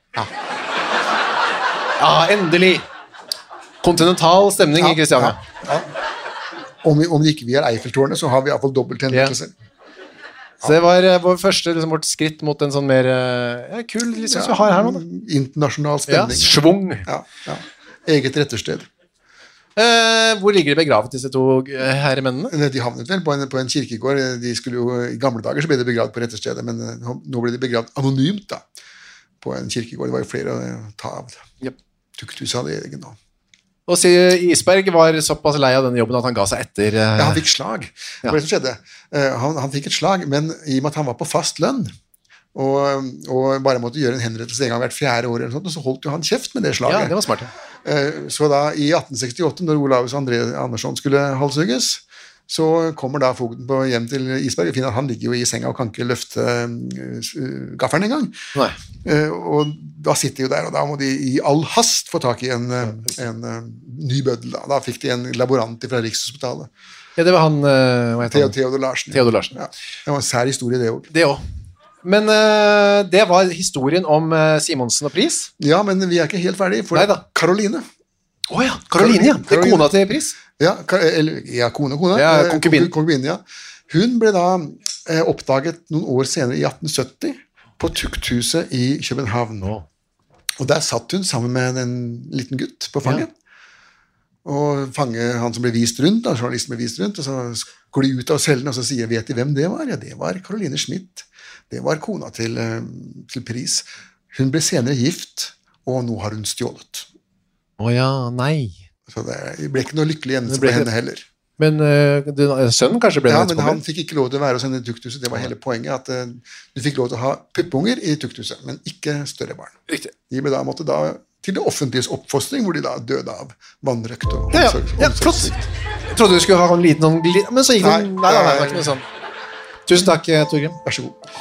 Ja, endelig. Kontinental stemning i Kristiania. Ja. Om det ikke vi Eiffeltårnet, så har vi i hvert fall dobbelt hendelser. Så det var første vårt skritt mot en sånn mer kul, liksom, som vi har her nå. Internasjonal stemning. Ja, svung. Ja. Eget rettersted. Hvor ligger de begravet, disse to herremennene? De havnet vel på en kirkegård. De skulle jo, i gamle dager så ble de begravd på retterstedet, men nå ble de begravd anonymt da, på en kirkegård. Det var jo flere å ta av. Yep. Tukthus hadde egen nå. Og Isberg var såpass lei av denne jobben at han ga seg etter... Ja, han fikk slag. Det var det som skjedde. Han fikk et slag, men i og med at han var på fast lønn, og bare måtte gjøre en henrettelse en gang hvert 4. år, eller sånt, så holdt jo han kjeft med det slaget. Ja, det var smart. Så da, i 1868, når Olavus André Andersson skulle halshugges, så kommer da fogden på hjem til Isberg og finner at han ligger jo i senga og kan ikke løfte gafferen en gang. Nei. Og da sitter jo der, og da må de i all hast få tak i en ny bøddel. Da fikk de en laborant fra Rikshospitalet. Ja, det var han, hva heter han? Theodor Larsen. Theodor Larsen. Ja. Det var en sær historie, det også. Det også. Men det var historien om Simonsen og Pris. Ja, men vi ikke helt ferdige, for Karoline. Åja, Karoline, ja. Det kona til Pris. Ja, kone. Ja, konkubine, ja. Hun ble da oppdaget noen år senere i 1870 på Tukthuset i København. Og der satt hun sammen med en liten gutt på fanget. og fange han som ble vist rundt, da, journalisten ble vist rundt, og så går de ut av cellen, og så sier, vet de hvem det var? Ja, det var Caroline Schmidt. Det var kona til Paris. Hun ble senere gift, og nå har hun stjålet. Åja, nei. Så det ble ikke noe lykkelig endelse på henne heller. Men sønnen kanskje ble men han fikk ikke lov til å være hos henne i tukthuset. Det var hele poenget, at du fikk lov til å ha puppunger i tukthuset, men ikke større barn. Riktig. De ble måtte til det offentliges oppfostring, hvor de døde av vannrøkt og flott. Jeg trodde du skulle ha en liten men så gikk det nei, det var ikke noe sånn. Tusen takk, Torgrim. Vær så god.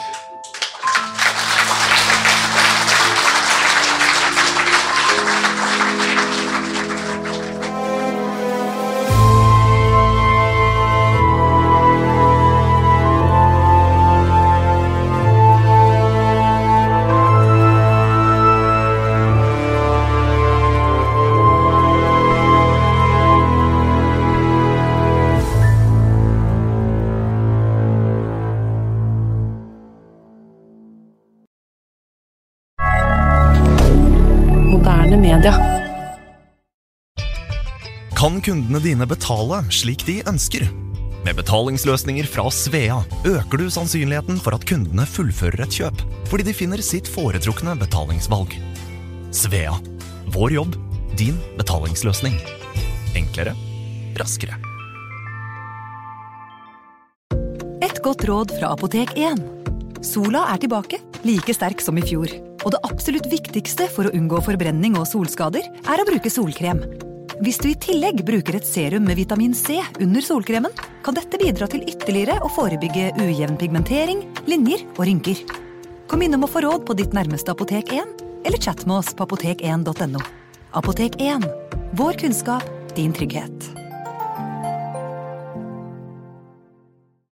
Media. Kan kundene dine betale slik de ønsker? Med betalingsløsninger fra Svea øker du sannsynligheten for at kundene fullfører et kjøp, fordi de finner sitt foretrukne betalingsvalg. Svea. Vår jobb, din betalingsløsning. Enklere, raskere. Et godt råd fra Apotek 1. Sola tilbake, like sterk som i fjor. Og det absolutt viktigste for å unngå forbrenning og solskader å bruke solkrem. Hvis du i tillegg bruker et serum med vitamin C under solkremen, kan dette bidra til ytterligere å forebygge ujevn pigmentering, linjer og rynker. Kom innom og få råd på ditt nærmeste Apotek 1, eller chat med oss på apotek1.no. Apotek 1. Vår kunnskap, din trygghet.